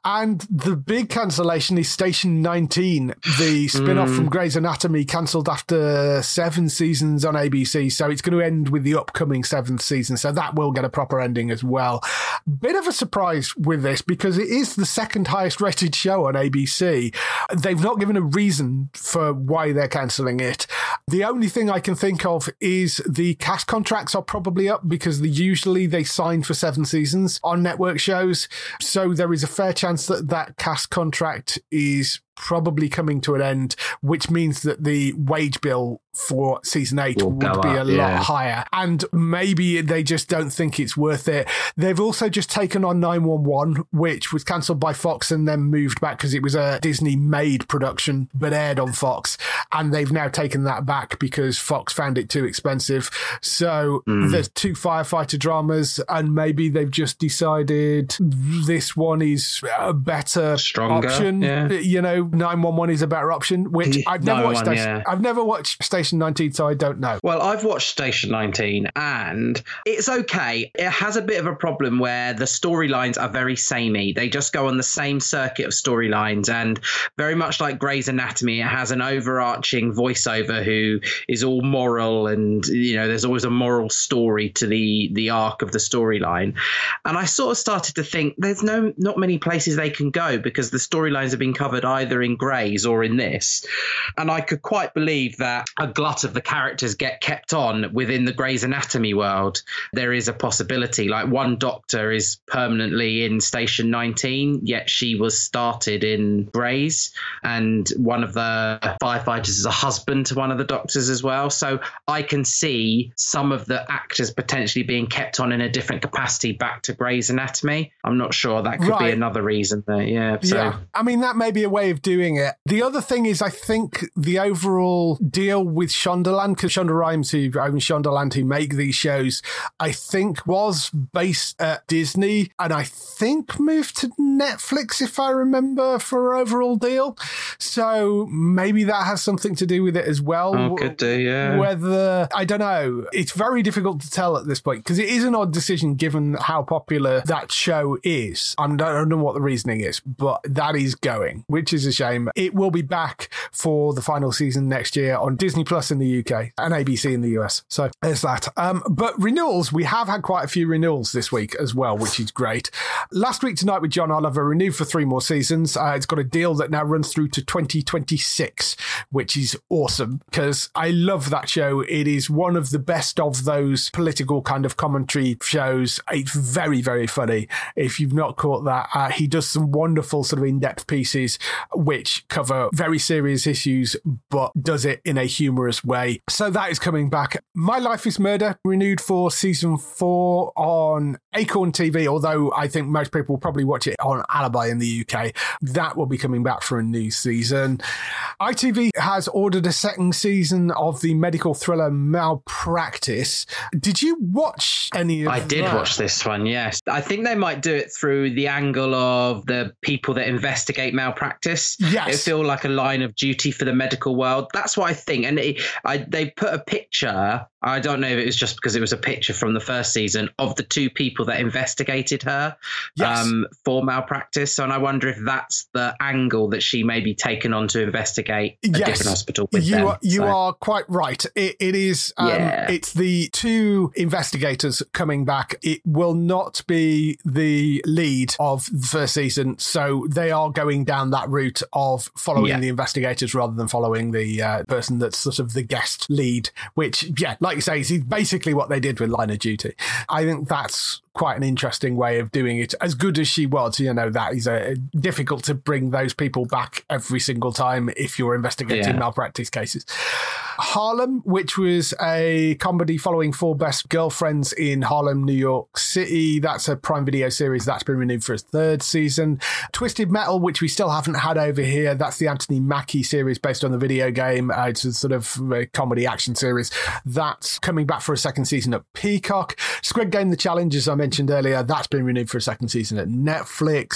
And the big cancellation is Station nineteen, the spin-off mm. from Grey's Anatomy, cancelled after seven seasons on A B C. So it's going to end with the upcoming seventh season. So that will get a proper ending as well. Bit of a surprise with this because it is the second highest rated show on A B C. They've not given a reason for why they're cancelling it. The only thing I can think of is the cast contracts are probably up because the, usually they sign for seven seasons on network shows. So there is a fair chance that that cast contract is probably coming to an end, which means that the wage bill for season eight will would be up, a yeah. lot higher. And maybe they just don't think it's worth it. They've also just taken on nine one one, which was cancelled by Fox and then moved back because it was a Disney-made production but aired on Fox. And they've now taken that back because Fox found it too expensive. So mm. there's two firefighter dramas, and maybe they've just decided this one is a better Stronger, option. Yeah. You know, nine one one is a better option, which I've never watched. One, Station, yeah. I've never watched Station nineteen, so I don't know. Well, I've watched Station nineteen, and it's okay. It has a bit of a problem where the storylines are very samey. They just go on the same circuit of storylines, and very much like Grey's Anatomy, it has an overarching voiceover who is all moral, and you know, there's always a moral story to the the arc of the storyline. And I sort of started to think there's no not many places they can go because the storylines have been covered either in Grey's or in this. And I could quite believe that a glut of the characters get kept on within the Grey's Anatomy world. There is a possibility, like one doctor is permanently in Station nineteen, yet she was started in Grey's, and one of the firefighters is a husband to one of the doctors as well. So I can see some of the actors potentially being kept on in a different capacity back to Grey's Anatomy. I'm not sure. That could right. be another reason there. Yeah. So. Yeah. I mean, that may be a way of doing it. The other thing is, I think the overall deal with Shondaland, because Shonda Rhimes, who owns Shondaland, who make these shows, I think was based at Disney, and I think moved to Netflix, if I remember, for an overall deal. So maybe that has something to do with it as well. Oh, could do, yeah. Whether, I don't know. It's very difficult to tell at this point, because it is an odd decision given how popular that show is. I don't know what the reasoning is, but that is going, which is a shame. It will be back for the final season next year on Disney Plus in the U K and A B C in the U S. So there's that. Um, but renewals, we have had quite a few renewals this week as well, which is great. Last Week Tonight with John Oliver renewed for three more seasons. Uh, it's got a deal that now runs through to twenty twenty-six, which is awesome because I love that show. It is one of the best of those political kind of commentary shows. It's very, very funny. If you've not caught that, uh, he does some wonderful sort of in-depth pieces which cover very serious issues, but does it in a humorous way. So that is coming back. My Life is Murder renewed for season four on Acorn T V, although I think most people will probably watch it on Alibi in the U K. That will be coming back for a new season. I T V has ordered a second season of the medical thriller Malpractice. Did you watch any of I did that? watch this one, yes. I think they might do it through the angle of the people that investigate malpractice. Yes. It feel like a line of duty for the medical world. That's what I think. And it, I, they put a picture, I don't know if it was just because it was a picture from the first season, of the two people that investigated her yes. um, for malpractice. And I wonder if that's the angle that she may be taken on to investigate a yes. different hospital with you them. Are, you so. are quite right. It, it is, um, yeah. it's the two investigators coming back. It will not be the lead of the first season. So they are going down that route of following yeah. the investigators rather than following the uh, person that's sort of the guest lead, which, yeah, like you say, is basically what they did with Line of Duty. I think that's quite an interesting way of doing it. As good as she was, you know, that is a, difficult to bring those people back every single time if you're investigating yeah. malpractice cases. Harlem, which was a comedy following four best girlfriends in Harlem, New York City. That's a Prime Video series that's been renewed for a third season. Twisted Metal, which we still haven't had over here. That's the Anthony Mackie series based on the video game. Uh, it's a sort of a comedy action series. That's coming back for a second season at Peacock. Squid Game The Challenge, as I mentioned earlier, that's been renewed for a second season at Netflix.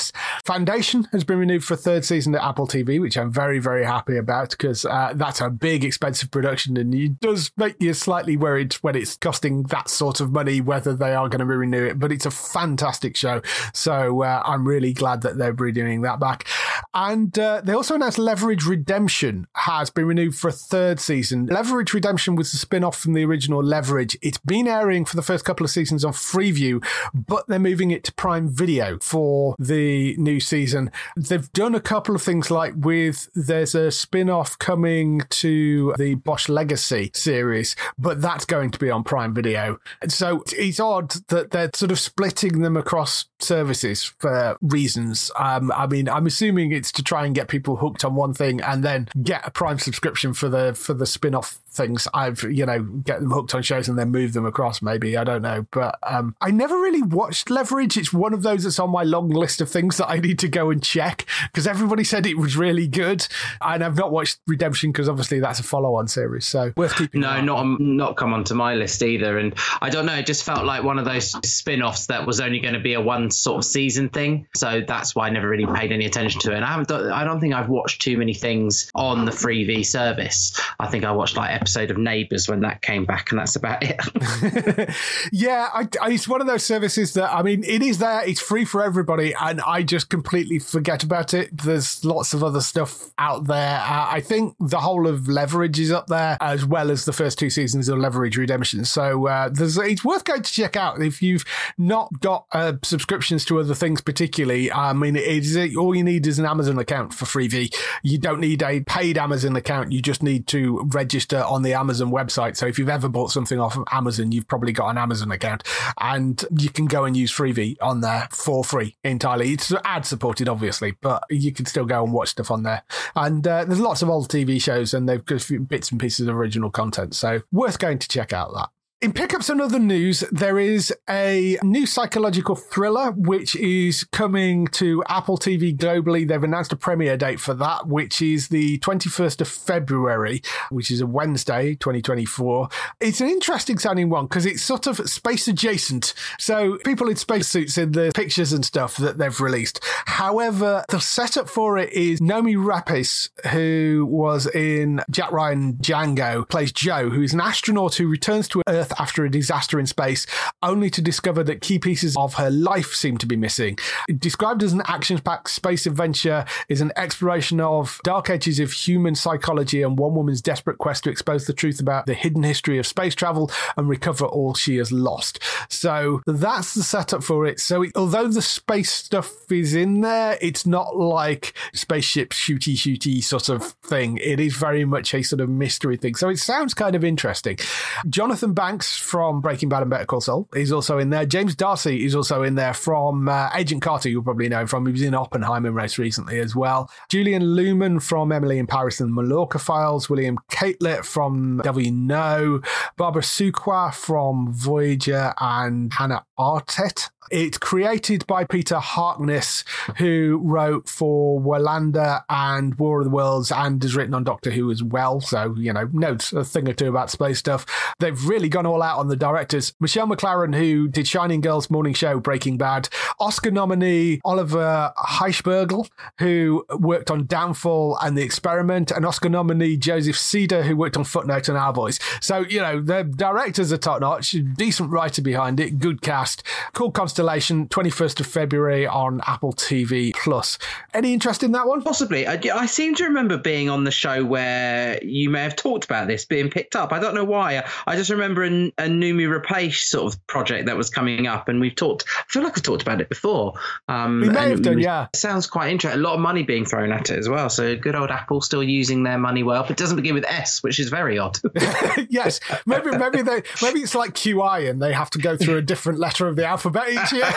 Foundation has been renewed for a third season at Apple T V, which I'm very, very happy about because uh, that's a big, expensive production and it does make you slightly worried when it's costing that sort of money, whether they are going to renew it. But it's a fantastic show. So uh, I'm really glad that they're renewing that back. And uh, they also announced Leverage Redemption has been renewed for a third season. Leverage Redemption was the spin-off from the original Leverage. It's been airing for the first couple of seasons on Freeview, but they're moving it to Prime Video for the new season. They've done a couple of things like with, there's a spin-off coming to the Bosch Legacy series, but that's going to be on Prime Video. So it's odd that they're sort of splitting them across services for reasons. Um, I mean, I'm assuming it's to try and get people hooked on one thing and then get a Prime subscription for the for the spin-off things. I've, you know, get them hooked on shows and then move them across, maybe. I don't know. But um, I never really watched Leverage. It's one of those that's on my long list of things that I need to go and check because everybody said it was really good. And I've not watched Redemption because obviously that's a follow-on series. So worth keeping No, an eye not um, not come onto my list either. And I don't know, it just felt like one of those spin-offs that was only going to be a one sort of season thing. So that's why I never really paid any attention to it. And I haven't done, I don't think I've watched too many things on the Freevee service. I think I watched like episode of Neighbours when that came back, and that's about it. yeah, I, I, it's one of those services that, I mean, it is there, it's free for everybody, and I just completely forget about it. There's lots of other stuff out there. Uh, I think the whole of Leverage is up there, as well as the first two seasons of Leverage Redemption. So uh, there's, it's worth going to check out if you've not got uh, subscriptions to other things particularly. I mean, it is, all you need is an Amazon account for Freevee. You don't need a paid Amazon account. You just need to register on the Amazon website. So if you've ever bought something off of Amazon, you've probably got an Amazon account and you can go and use Freevee on there for free entirely. It's ad supported, obviously, but you can still go and watch stuff on there. And uh, there's lots of old T V shows and they've got a few bits and pieces of original content. So worth going to check out that. In pickups and other news, there is a new psychological thriller which is coming to Apple T V globally. They've announced a premiere date for that, which is the twenty-first of February, which is a Wednesday, twenty twenty-four. It's an interesting sounding one because it's sort of space adjacent. So people in spacesuits in the pictures and stuff that they've released. However, the setup for it is Noomi Rapace, who was in Jack Ryan Django, plays Jo, who's an astronaut who returns to Earth after a disaster in space, only to discover that key pieces of her life seem to be missing. Described as an action-packed space adventure, is an exploration of dark edges of human psychology and one woman's desperate quest to expose the truth about the hidden history of space travel and recover all she has lost. So that's the setup for it. So it, although the space stuff is in there, it's not like spaceship shooty shooty sort of thing. It is very much a sort of mystery thing. So it sounds kind of interesting. Jonathan Banks from Breaking Bad and Better Call Saul is also in there. James Darcy is also in there from uh, Agent Carter, you'll probably know him from. He was in Oppenheimer most recently as well. Julian Luman from Emily in Paris and the Mallorca Files. William Catlett from Devil You Know. Barbara Suqua from Voyager and Hannah Artet. It's created by Peter Harkness, who wrote for Wallander and War of the Worlds and has written on Doctor Who as well. So, you know, knows a thing or two about space stuff. They've really gone all out on the directors. Michelle McLaren, who did Shining Girls, Morning Show, Breaking Bad. Oscar nominee Oliver Hirschbergl, who worked on Downfall and The Experiment. And Oscar nominee Joseph Cedar, who worked on Footnote and Our Boys. So, you know, the directors are top-notch. Decent writer behind it. Good cast. Cool Constellation, twenty-first of February on Apple T V Plus. Any interest in that one? Possibly. I, I seem to remember being on the show where you may have talked about this being picked up. I don't know why. I just remember a, a Noomi Rapace sort of project that was coming up, and we've talked, I feel like I've talked about it before. Um, we may have done, yeah. It sounds quite interesting. A lot of money being thrown at it as well. So good old Apple still using their money well, but it doesn't begin with S, which is very odd. Yes. Maybe maybe they maybe it's like Q I and they have to go through a different letter of the alphabet each year.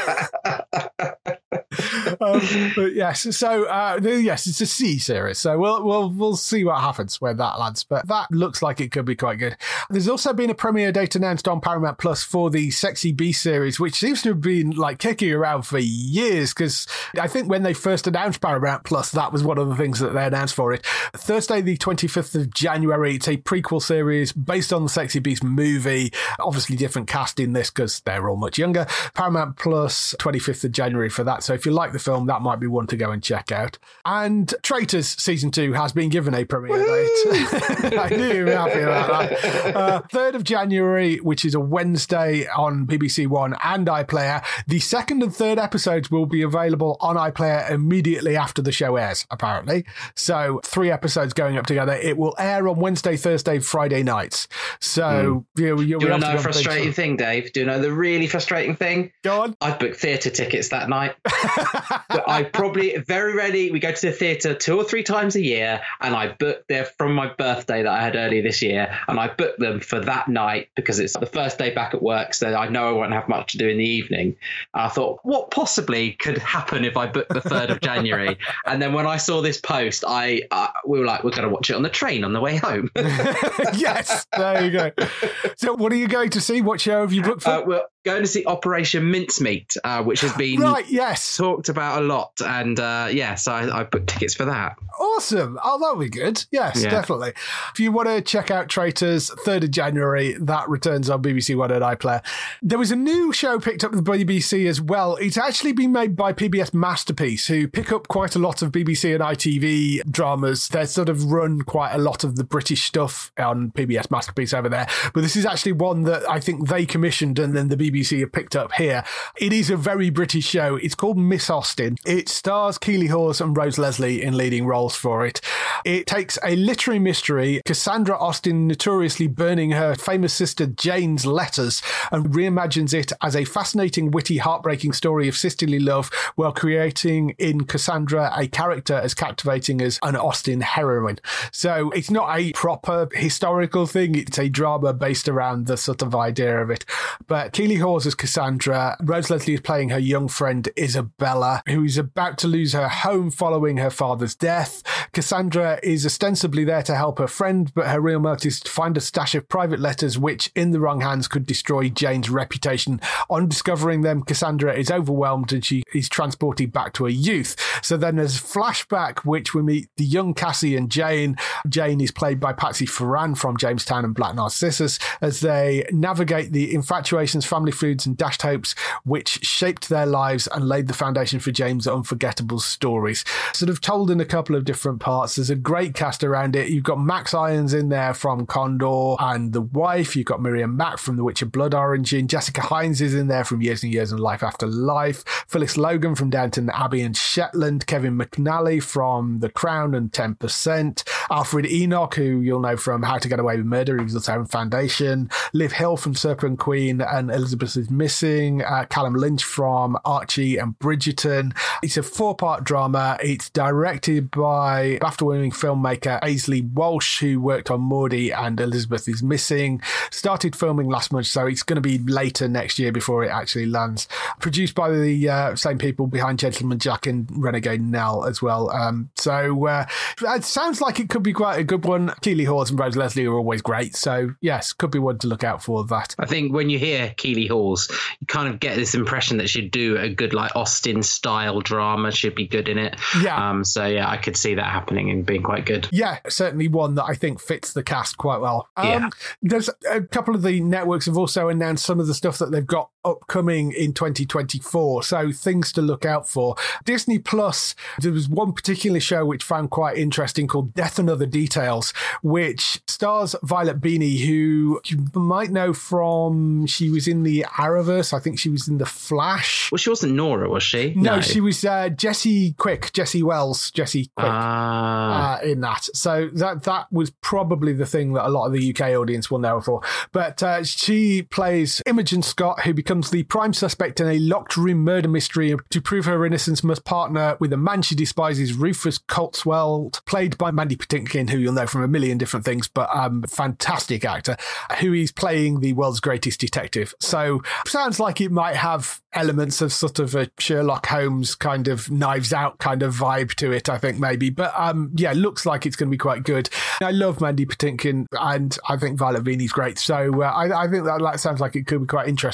um, but yes, so uh, yes, it's a C series, so we'll we'll we'll see what happens where that lands. But that looks like it could be quite good. There's also been a premiere date announced on Paramount Plus for the Sexy Beast series, which seems to have been like kicking around for years. Because I think when they first announced Paramount Plus, that was one of the things that they announced for it. Thursday, the twenty-fifth of January, it's a prequel series based on the Sexy Beast movie. Obviously, different cast in this because they're all much younger. Paramount Plus, twenty-fifth of January for that. So if you like the film, that might be one to go and check out. And Traitors Season two has been given a premiere date. I knew you were happy about that. Uh, third of January, which is a Wednesday on B B C One and iPlayer. The second and third episodes will be available on iPlayer immediately after the show airs, apparently. So three episodes going up together. It will air on Wednesday, Thursday, Friday nights. So mm. you, you'll Do you be know a frustrating thing, Dave? Do you know the really frustrating thing? Go on. I booked theatre tickets that night. I probably, very rarely, we go to the theatre two or three times a year, and I booked there from my birthday that I had earlier this year, and I booked them for that night because it's the first day back at work, so I know I won't have much to do in the evening. And I thought, what possibly could happen if I booked the third of January? And then when I saw this post, I uh, we were like, we're going to watch it on the train on the way home. Yes, there you go. So what are you going to see? What show have you booked for? Uh, we're going to see Operation Mincemeat, uh, which has been right, yes. talked about a lot. And uh, yeah, so I, I booked tickets for that. Awesome. Oh, that'll be good. Yes, yeah. Definitely. If you want to check out Traitors, third of January, that returns on B B C One and iPlayer. There was a new show picked up with the B B C as well. It's actually been made by P B S Masterpiece, who pick up quite a lot of B B C and I T V dramas. They sort of run quite a lot of the British stuff on P B S Masterpiece over there. But this is actually one that I think they commissioned and then the B B C have picked up here. It is a very British show. It's called Miss Austen. It stars Keeley Hawes and Rose Leslie in leading roles for it. It takes a literary mystery, Cassandra Austen notoriously burning her famous sister Jane's letters, and reimagines it as a fascinating, witty, heartbreaking story of sisterly love while creating in Cassandra a character as captivating as an Austen heroine. So it's not a proper historical thing. It's a drama based around the sort of idea of it. But Keeley Hawes as Cassandra, Rose Leslie is playing her young friend Isabella, who is about to lose her home following her father's death. Cassandra is ostensibly there to help her friend, but her real motive is to find a stash of private letters which, in the wrong hands, could destroy Jane's reputation. On discovering them, Cassandra is overwhelmed and she is transported back to her youth. So then there's a flashback which we meet the young Cassie and Jane. Jane is played by Patsy Ferran from Jamestown and Black Narcissus as they navigate the infatuations, family feuds and dashed hopes which shaped their lives and laid the foundation for Jane's unforgettable stories. Sort of told in a couple of different parts. There's a great cast around it. You've got Max Irons in there from Condor and The Wife. You've got Miriam Mack from The Witch of Blood Origin. Jessica Hines is in there from Years and Years and Life After Life. Phyllis Logan from Downton Abbey and Shetland. Kevin McNally from The Crown and ten percent. Alfred Enoch, who you'll know from How to Get Away with Murder. He was also in Foundation. Liv Hill from Serpent Queen and Elizabeth is Missing. Uh, Callum Lynch from Archie and Bridgerton. It's a four-part drama. It's directed by BAFTA-winning filmmaker Aisley Walsh, who worked on Maudie and Elizabeth is Missing. Started filming last month, so it's going to be later next year before it actually lands. Produced by the uh, same people behind Gentleman Jack and Renegade Nell as well. Um, so uh, it sounds like it could be quite a good one. Keeley Hawes and Rose Leslie are always great, so yes, could be one to look out for that. I think when you hear Keeley Hawes, you kind of get this impression that she'd do a good like Austen style drama. She'd be good in it. Yeah. Um, so yeah, I could see that happening and being quite good. Yeah, certainly one that I think fits the cast quite well. Um, yeah. There's a couple of the networks have also announced some of the stuff that they've got upcoming in twenty twenty-four, so things to look out for. Disney Plus, there was one particular show which found quite interesting called Death and Other Details, which stars Violet Beanie, who you might know from, she was in the Arrowverse, I think she was in The Flash. Well, she wasn't Nora, was she? No, no. She was uh, Jessie Quick, Jessie Wells, Jessie Quick ah. uh, in that. So that that was probably the thing that a lot of the U K audience will know her for. But uh, she plays Imogen Scott, who becomes the prime suspect in a locked room murder mystery. To prove her innocence, must partner with a man she despises, Rufus Coltswell, played by Mandy Patinkin, who you'll know from a million different things, but um, fantastic actor, who is playing the world's greatest detective. So sounds like it might have elements of sort of a Sherlock Holmes kind of Knives Out kind of vibe to it, I think maybe. But um, yeah, looks like it's going to be quite good. I love Mandy Patinkin and I think Violet Beanie's great. So uh, I, I think that, that sounds like it could be quite interesting. I'm not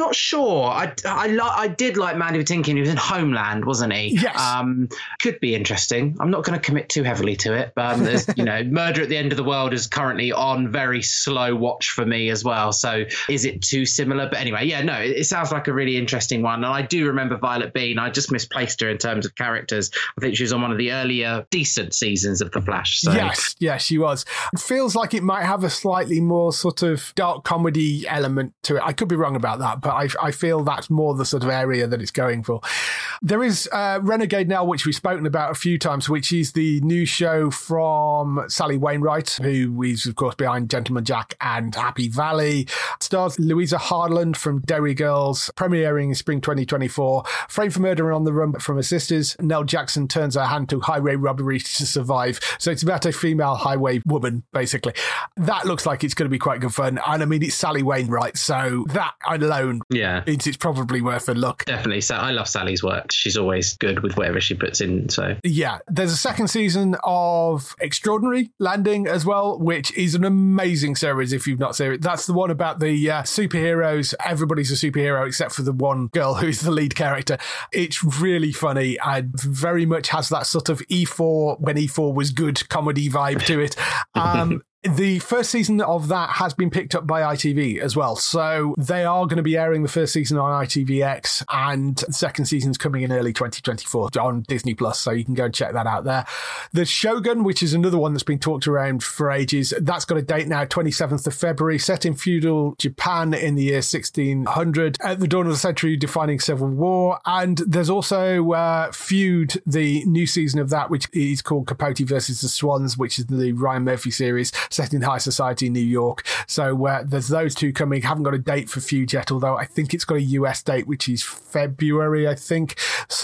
not sure. I, I, li- I did like Mandy Patinkin. He was in Homeland, wasn't he? Yes. Um, could be interesting. I'm not going to commit too heavily to it. But um, there's, you know, Murder at the End of the World is currently on very slow watch for me as well. So is it too similar? But anyway, yeah, no, it, it sounds like a really interesting one. And I do remember Violet Bean. I just misplaced her in terms of characters. I think she was on one of the earlier decent seasons of The Flash. So. Yes, yes, she was. It feels like it might have a slightly more sort of dark comedy element to it. I could be wrong about that, but I, I feel that's more the sort of area that it's going for. There is uh, Renegade Nell, which we've spoken about a few times, which is the new show from Sally Wainwright, who is, of course, behind Gentleman Jack and Happy Valley. Stars Louisa Harland from Derry Girls, premiering in spring twenty twenty-four. Framed for murder and on the run from her sisters, Nell Jackson turns her hand to highway robbery to survive. So it's about a female highway woman, basically. That looks like it's going to be quite good fun. And I mean, it's Sally Wainwright, so that alone yeah. means it's probably worth a look. Definitely. So I love Sally's work. She's always good with whatever she puts in. So yeah, there's a second season of Extraordinary landing as well, which is an amazing series if you've not seen it. That's the one about the uh, superheroes. Everybody's a superhero except for the one girl who's the lead character. It's really funny and very much has that sort of E four when E four was good comedy vibe to it. Um, The first season of that has been picked up by I T V as well. So they are going to be airing the first season on I T V X, and the second season's coming in early twenty twenty-four on Disney Plus. So you can go and check that out there. The Shogun, which is another one that's been talked around for ages, that's got a date now, twenty-seventh of February, set in feudal Japan in the year sixteen hundred, at the dawn of the century defining civil war. And there's also uh, Feud, the new season of that, which is called Capote versus the Swans, which is the Ryan Murphy series, set in high society New York. So uh, there's those two coming. Haven't got a date for Feud yet, although I think it's got a U S date, which is February, I think.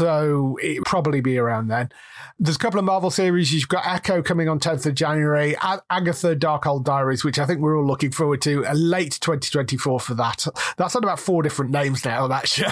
So it'll probably be around then. There's a couple of Marvel series. You've got Echo coming on tenth of January, Ag- Agatha Darkhold Diaries, which I think we're all looking forward to, a late twenty twenty-four for that. That's on about four different names now, that show.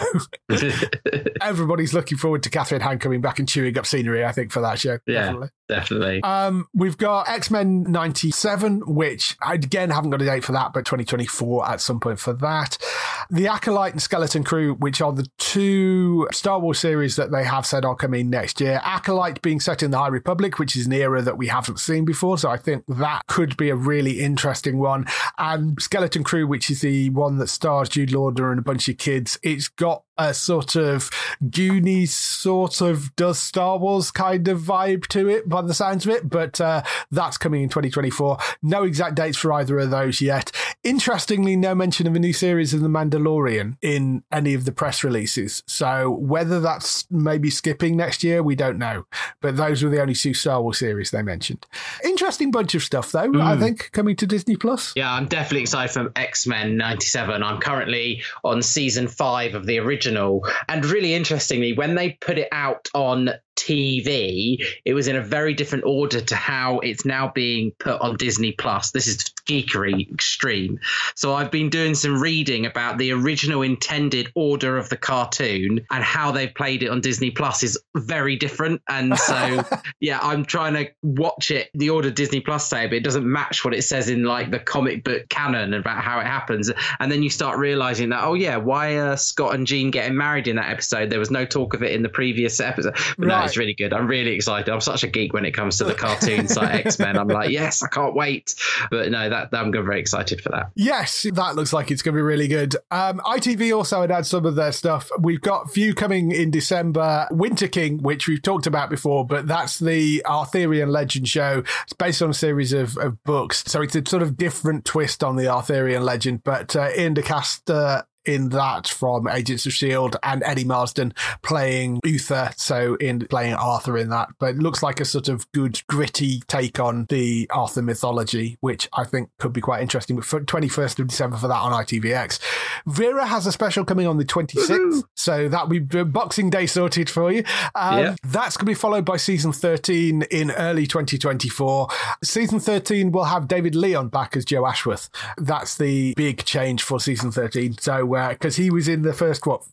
Everybody's looking forward to Catherine Hahn coming back and chewing up scenery, I think, for that show. Yeah, definitely. definitely. Um, we've got X-Men ninety-seven, which I, again, haven't got a date for that, but twenty twenty-four at some point for that. The Acolyte and Skeleton Crew, which are the two Star Wars series that they have said are coming next year. Acolyte being set in the High Republic, which is an era that we haven't seen before, so I think that could be a really interesting one. And Skeleton Crew, which is the one that stars Jude Law and a bunch of kids, it's got a sort of Goonies sort of does Star Wars kind of vibe to it by the sounds of it, but uh, that's coming in twenty twenty-four. No exact dates for either of those yet. Interestingly, no mention of a new series of The Mandalorian in any of the press releases. So whether that's maybe skipping next year, we don't know. But those were the only two Star Wars series they mentioned. Interesting bunch of stuff, though, mm. I think, coming to Disney Plus. Yeah, I'm definitely excited for X-Men ninety-seven. I'm currently on season five of the original. And really interestingly, when they put it out on T V, it was in a very different order to how it's now being put on Disney Plus. This is geekery extreme. So I've been doing some reading about the original intended order of the cartoon, and how they've played it on Disney Plus is very different. And so, yeah, I'm trying to watch it the order Disney Plus say, but it doesn't match what it says in like the comic book canon about how it happens. And then you start realizing that, oh yeah, why are Scott and Jean getting married in that episode? There was no talk of it in the previous episode. But right. No, it's really good. I'm really excited. I'm such a geek when it comes to the cartoons like X-Men. I'm like, yes, I can't wait. But no, that I'm very excited for that. Yes, that looks like it's going to be really good. Um, I T V also had some of their stuff. We've got View coming in December. Winter King, which we've talked about before, but that's the Arthurian legend show. It's based on a series of, of books. So it's a sort of different twist on the Arthurian legend. But uh, Ian DeCaster in that from Agents of S H I E L D, and Eddie Marsden playing Uther, so in playing Arthur in that. But it looks like a sort of good gritty take on the Arthur mythology, which I think could be quite interesting. But for twenty-first of December for that on I T V X. Vera has a special coming on the twenty-sixth, Woo-hoo! So that'll be Boxing Day sorted for you. Um, yeah. That's going to be followed by season thirteen in early twenty twenty-four. Season thirteen will have David Leon back as Joe Ashworth. That's the big change for season thirteen. So because uh, he was in the first, what,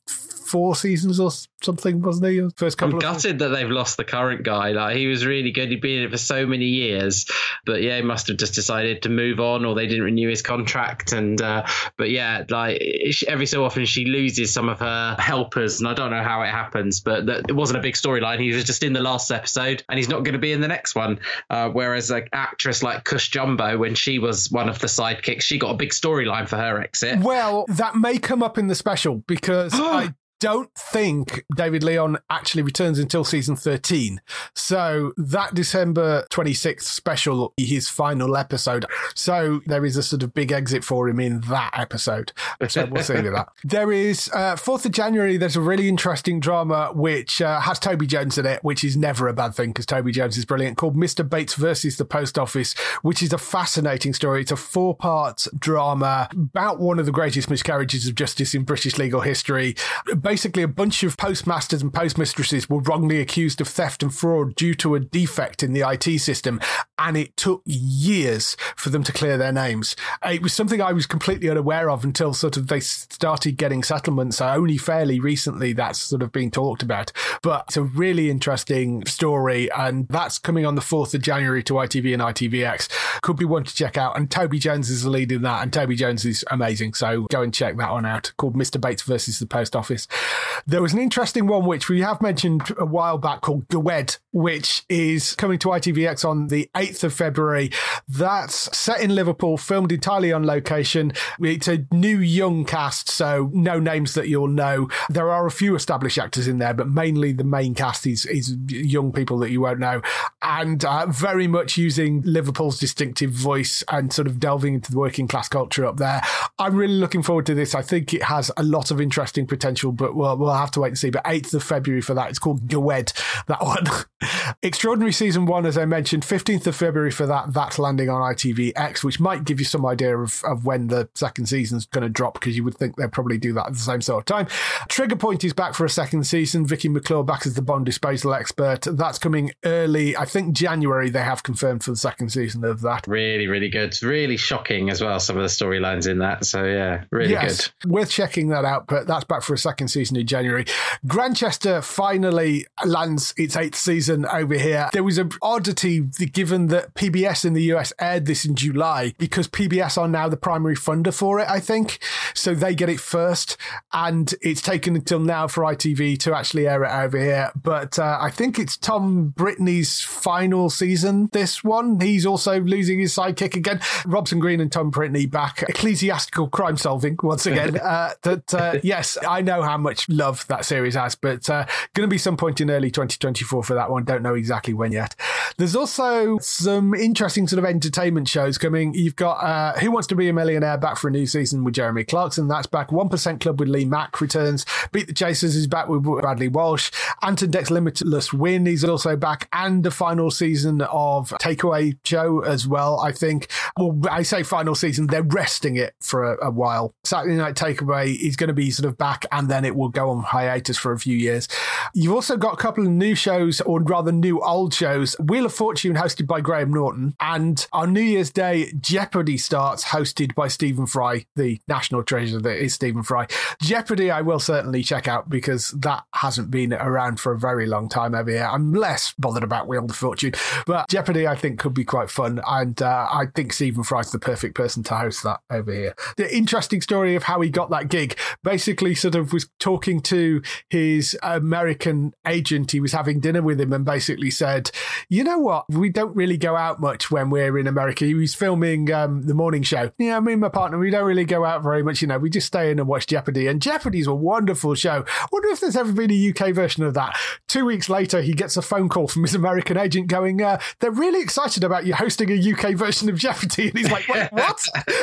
four seasons or something, wasn't he? First couple I'm of gutted that they've lost the current guy. Like, he was really good. He'd been in it for so many years, but yeah, he must have just decided to move on, or they didn't renew his contract. And uh, but yeah, like every so often she loses some of her helpers, and I don't know how it happens, but that, it wasn't a big storyline. He was just in the last episode, and he's not going to be in the next one. Uh, whereas an actress like Cush Jumbo, when she was one of the sidekicks, she got a big storyline for her exit. Well, that may come up in the special, because I don't think David Leon actually returns until season thirteen. So that December twenty-sixth special, his final episode. So there is a sort of big exit for him in that episode. So we'll see with that. There is uh, fourth of January, there's a really interesting drama which uh, has Toby Jones in it, which is never a bad thing because Toby Jones is brilliant, called Mister Bates versus the Post Office, which is a fascinating story. It's a four-part drama about one of the greatest miscarriages of justice in British legal history. Basically, a bunch of postmasters and postmistresses were wrongly accused of theft and fraud due to a defect in the I T system, and it took years for them to clear their names. It was something I was completely unaware of until sort of they started getting settlements. So only fairly recently that's sort of been talked about. But it's a really interesting story, and that's coming on the fourth of January to I T V and I T V X. Could be one to check out, and Toby Jones is the lead in that, and Toby Jones is amazing, so go and check that one out, called Mister Bates versus the Post Office. There was an interesting one which we have mentioned a while back called Gewed, which is coming to I T V X on the eighth of February. That's set in Liverpool, filmed entirely on location. It's a new young cast, so no names that you'll know. There are a few established actors in there, but mainly the main cast is, is young people that you won't know, and uh, very much using Liverpool's distinctive voice and sort of delving into the working class culture up there. I'm really looking forward to this. I think it has a lot of interesting potential, but we'll, we'll have to wait and see. But eighth of February for that. It's called Gewed, that one. Extraordinary Season one, as I mentioned, fifteenth of February for that. That's landing on I T V X, which might give you some idea of, of when the second season's going to drop, because you would think they'll probably do that at the same sort of time. Trigger Point is back for a second season. Vicky McClure back as the Bond disposal expert. That's coming early. I think January they have confirmed for the second season of that. Really, really good. It's really shocking as well, some of the storylines in that. So yeah, really yes, good. Worth checking that out, but that's back for a second season in January. Grantchester finally lands its eighth season over here. There was an oddity given that P B S in the U S aired this in July, because P B S are now the primary funder for it, I think. So they get it first, and it's taken until now for I T V to actually air it over here. But uh, I think it's Tom Brittany's final season, this one. He's also losing his sidekick again. Robson Green and Tom Brittany back. Ecclesiastical crime solving once again. uh, that uh, yes, I know how much love that series has, but uh, going to be some point in early twenty twenty-four for that one. Don't know exactly when yet. There's also some interesting sort of entertainment shows coming. You've got uh, Who Wants to Be a Millionaire back for a new season with Jeremy Clarkson. That's back. one percent Club with Lee Mack returns. Beat the Chasers is back with Bradley Walsh. Anton Deck's Limitless Win is also back, and the final season of Takeaway Show as well, I think. Well, I say final season, they're resting it for a, a while. Saturday Night Takeaway is going to be sort of back, and then it will go on hiatus for a few years. You've also got a couple of new shows, or rather new old shows. Wheel of Fortune, hosted by Graham Norton, and on New Year's Day, Jeopardy starts, hosted by Stephen Fry, the national treasure that is Stephen Fry. Jeopardy I will certainly check out, because that hasn't been around for a very long time over here. I'm less bothered about Wheel of Fortune, but Jeopardy I think could be quite fun, and uh, I think Stephen Fry's the perfect person to host that over here. The interesting story of how he got that gig, basically sort of was talking to his American agent. He was having dinner with him and basically said, you know what, we don't really go out much when we're in America. He was filming um, the morning show. Yeah, me and my partner, we don't really go out very much, you know, we just stay in and watch Jeopardy, and Jeopardy's a wonderful show. Wonder if there's ever been a U K version of that. Two weeks later, he gets a phone call from his American agent going, uh, they're really excited about you hosting a U K version of Jeopardy. And he's like, wait, what?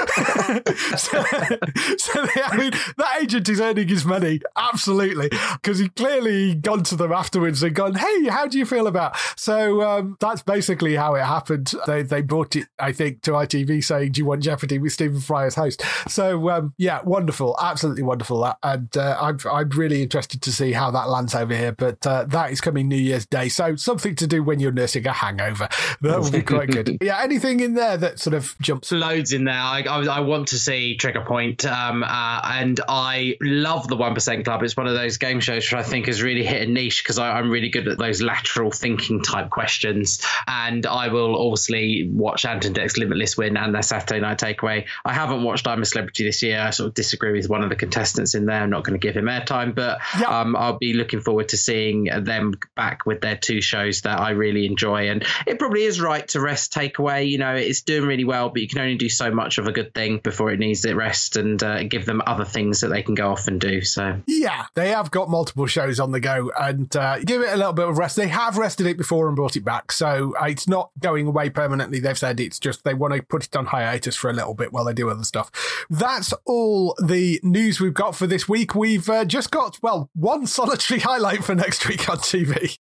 so, so they, I mean, that agent is earning his money, absolutely, because he clearly gone to them afterwards and gone, hey, how do you feel about So um, that's basically how it happened. They they brought it, I think, to I T V saying, do you want Jeopardy with Stephen Fry as host? So um, yeah, wonderful. Absolutely wonderful. And uh, I'm, I'm really interested to see how that lands over here. But uh, that is coming New Year's Day. So something to do when you're nursing a hangover. That will be quite good. Yeah, anything in there that sort of jumps? Loads in there. I, I, I want to see Trigger Point. Um, uh, and I love the one percent Club. It's one of those game shows which I think has really hit a niche because I'm really good at those lateral thinking type questions. And I will obviously watch Ant and Dec's Limitless Win and their Saturday Night Takeaway. I haven't watched I'm a Celebrity this year. I sort of disagree with one of the contestants in there. I'm not going to give him airtime, but yeah. um, I'll be looking forward to seeing them back with their two shows that I really enjoy. And it probably is right to rest Takeaway. You know, it's doing really well, but you can only do so much of a good thing before it needs it rest, and uh, give them other things that they can go off and do. So yeah, they have got multiple shows on the go, and uh, give it a little bit of rest. They have rested it before and brought it back, so uh, it's not going away permanently. They've said it's just they want to put it on hiatus for a little bit while they do other stuff. That's all the news we've got for this week. We've uh, just got, well, one solitary highlight for next week on T V.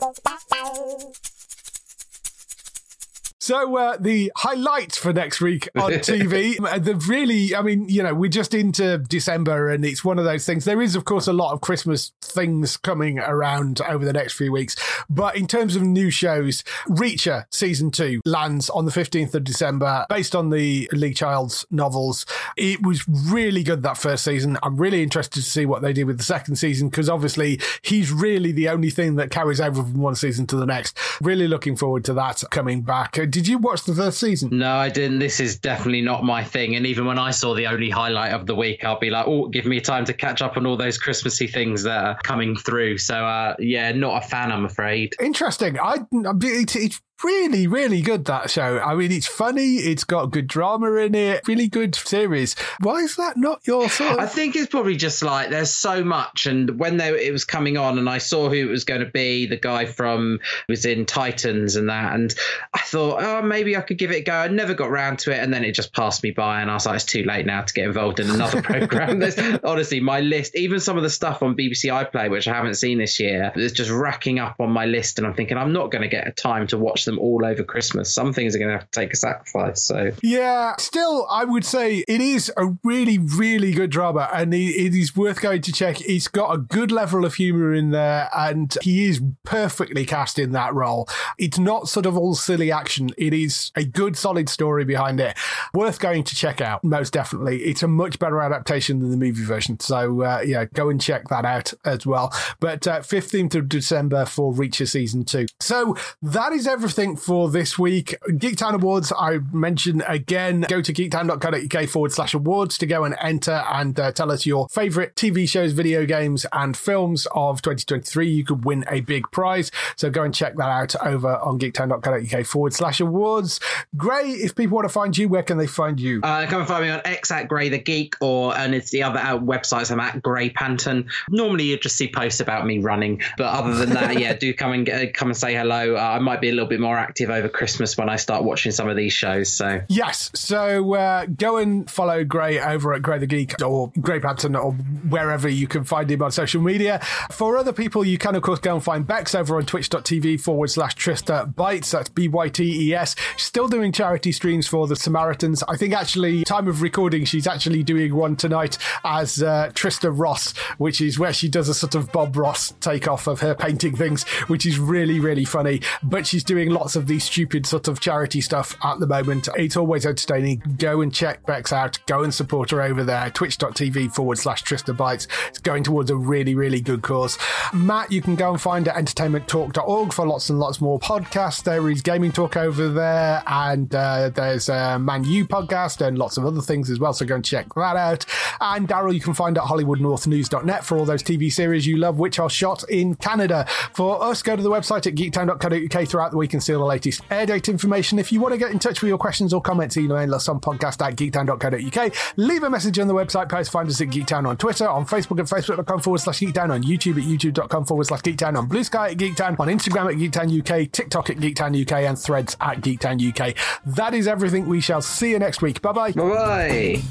So uh, the highlight for next week on T V, the really, I mean, you know, we're just into December and it's one of those things. There is, of course, a lot of Christmas things coming around over the next few weeks. But in terms of new shows, Reacher Season two lands on the fifteenth of December, based on the Lee Child's novels. It was really good, that first season. I'm really interested to see what they do with the second season, because obviously he's really the only thing that carries over from one season to the next. Really looking forward to that coming back. Did you watch the first season? No, I didn't. This is definitely not my thing. And even when I saw the only highlight of the week, I'll be like, oh, give me time to catch up on all those Christmassy things that are coming through. So, uh, yeah, not a fan, I'm afraid. Interesting. I, it, it's really, really good, that show. I mean, it's funny. It's got good drama in it. Really good series. Why is that not your sort of... I think it's probably just like there's so much. And when they, it was coming on and I saw who it was going to be, the guy from who was in Titans and that, and I thought, oh, maybe I could give it a go. I never got round to it. And then it just passed me by and I was like, it's too late now to get involved in another program. There's, honestly, my list, even some of the stuff on B B C iPlayer, which I haven't seen this year, is just racking up on my list. And I'm thinking, I'm not going to get a time to watch them all over Christmas. Some things are going to have to take a sacrifice. So yeah, still, I would say it is a really, really good drama, and it, it is worth going to check. It's got a good level of humor in there, and he is perfectly cast in that role. It's not sort of all silly action. It is a good, solid story behind it. Worth going to check out, most definitely. It's a much better adaptation than the movie version. So uh, yeah, go and check that out as well. But uh, fifteenth of December for Reacher Season two. So that is everything for this week. Geektown Awards, I mentioned again, go to geektown.co.uk forward slash awards to go and enter and uh, tell us your favourite T V shows, video games and films of twenty twenty-three. You could win a big prize. So go and check that out over on geektown.co.uk forward slash awards. Gray, if people want to find you, where can they find you? Uh, come and find me on X at Gray the Geek, or and it's the other uh, websites. I'm at Gray Panton. Normally you just see posts about me running, but other than that, yeah, do come and get, come and say hello. Uh, I might be a little bit more active over Christmas when I start watching some of these shows. So yes, so uh, go and follow Gray over at Gray the Geek or Gray Panton or wherever you can find him on social media. For other people, you can of course go and find Bex over on twitch.tv forward slash Trista Bytes. That's B Y T E S. Still doing charity streams for the Samaritans. I think actually, time of recording, she's actually doing one tonight as uh, Trista Ross, which is where she does a sort of Bob Ross takeoff of her painting things, which is really, really funny. But she's doing lots of these stupid sort of charity stuff at the moment. It's always entertaining. Go and check Bex out. Go and support her over there. Twitch.tv forward slash Trista Bytes. It's going towards a really, really good cause. Matt, you can go and find at entertainment talk dot org for lots and lots more podcasts. There is Gaming Talk over there, and uh, there's a Man U podcast and lots of other things as well, so go and check that out. And Daryl, you can find at hollywood north news dot net for all those T V series you love which are shot in Canada. For us, go to the website at geektown dot co dot uk throughout the week and see all the latest air date information. If you want to get in touch with your questions or comments, email us on podcast at geektown dot co dot uk. Leave a message on the website post. Find us at Geektown on Twitter, on Facebook at facebook.com forward slash geektown, on YouTube at youtube.com forward slash geektown, on Blue Sky at Geektown, on Instagram at Geektown U K, TikTok at Geektown U K, and Threads at Geektown U K. That is everything. We shall see you next week. Bye-bye. Bye-bye.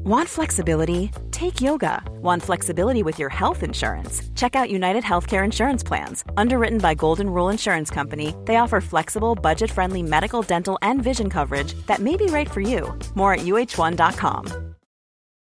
Want flexibility? Take yoga. Want flexibility with your health insurance? Check out United Healthcare Insurance Plans. Underwritten by Golden Rule Insurance Company, they offer flexible, budget-friendly medical, dental, and vision coverage that may be right for you. More at U H one dot com.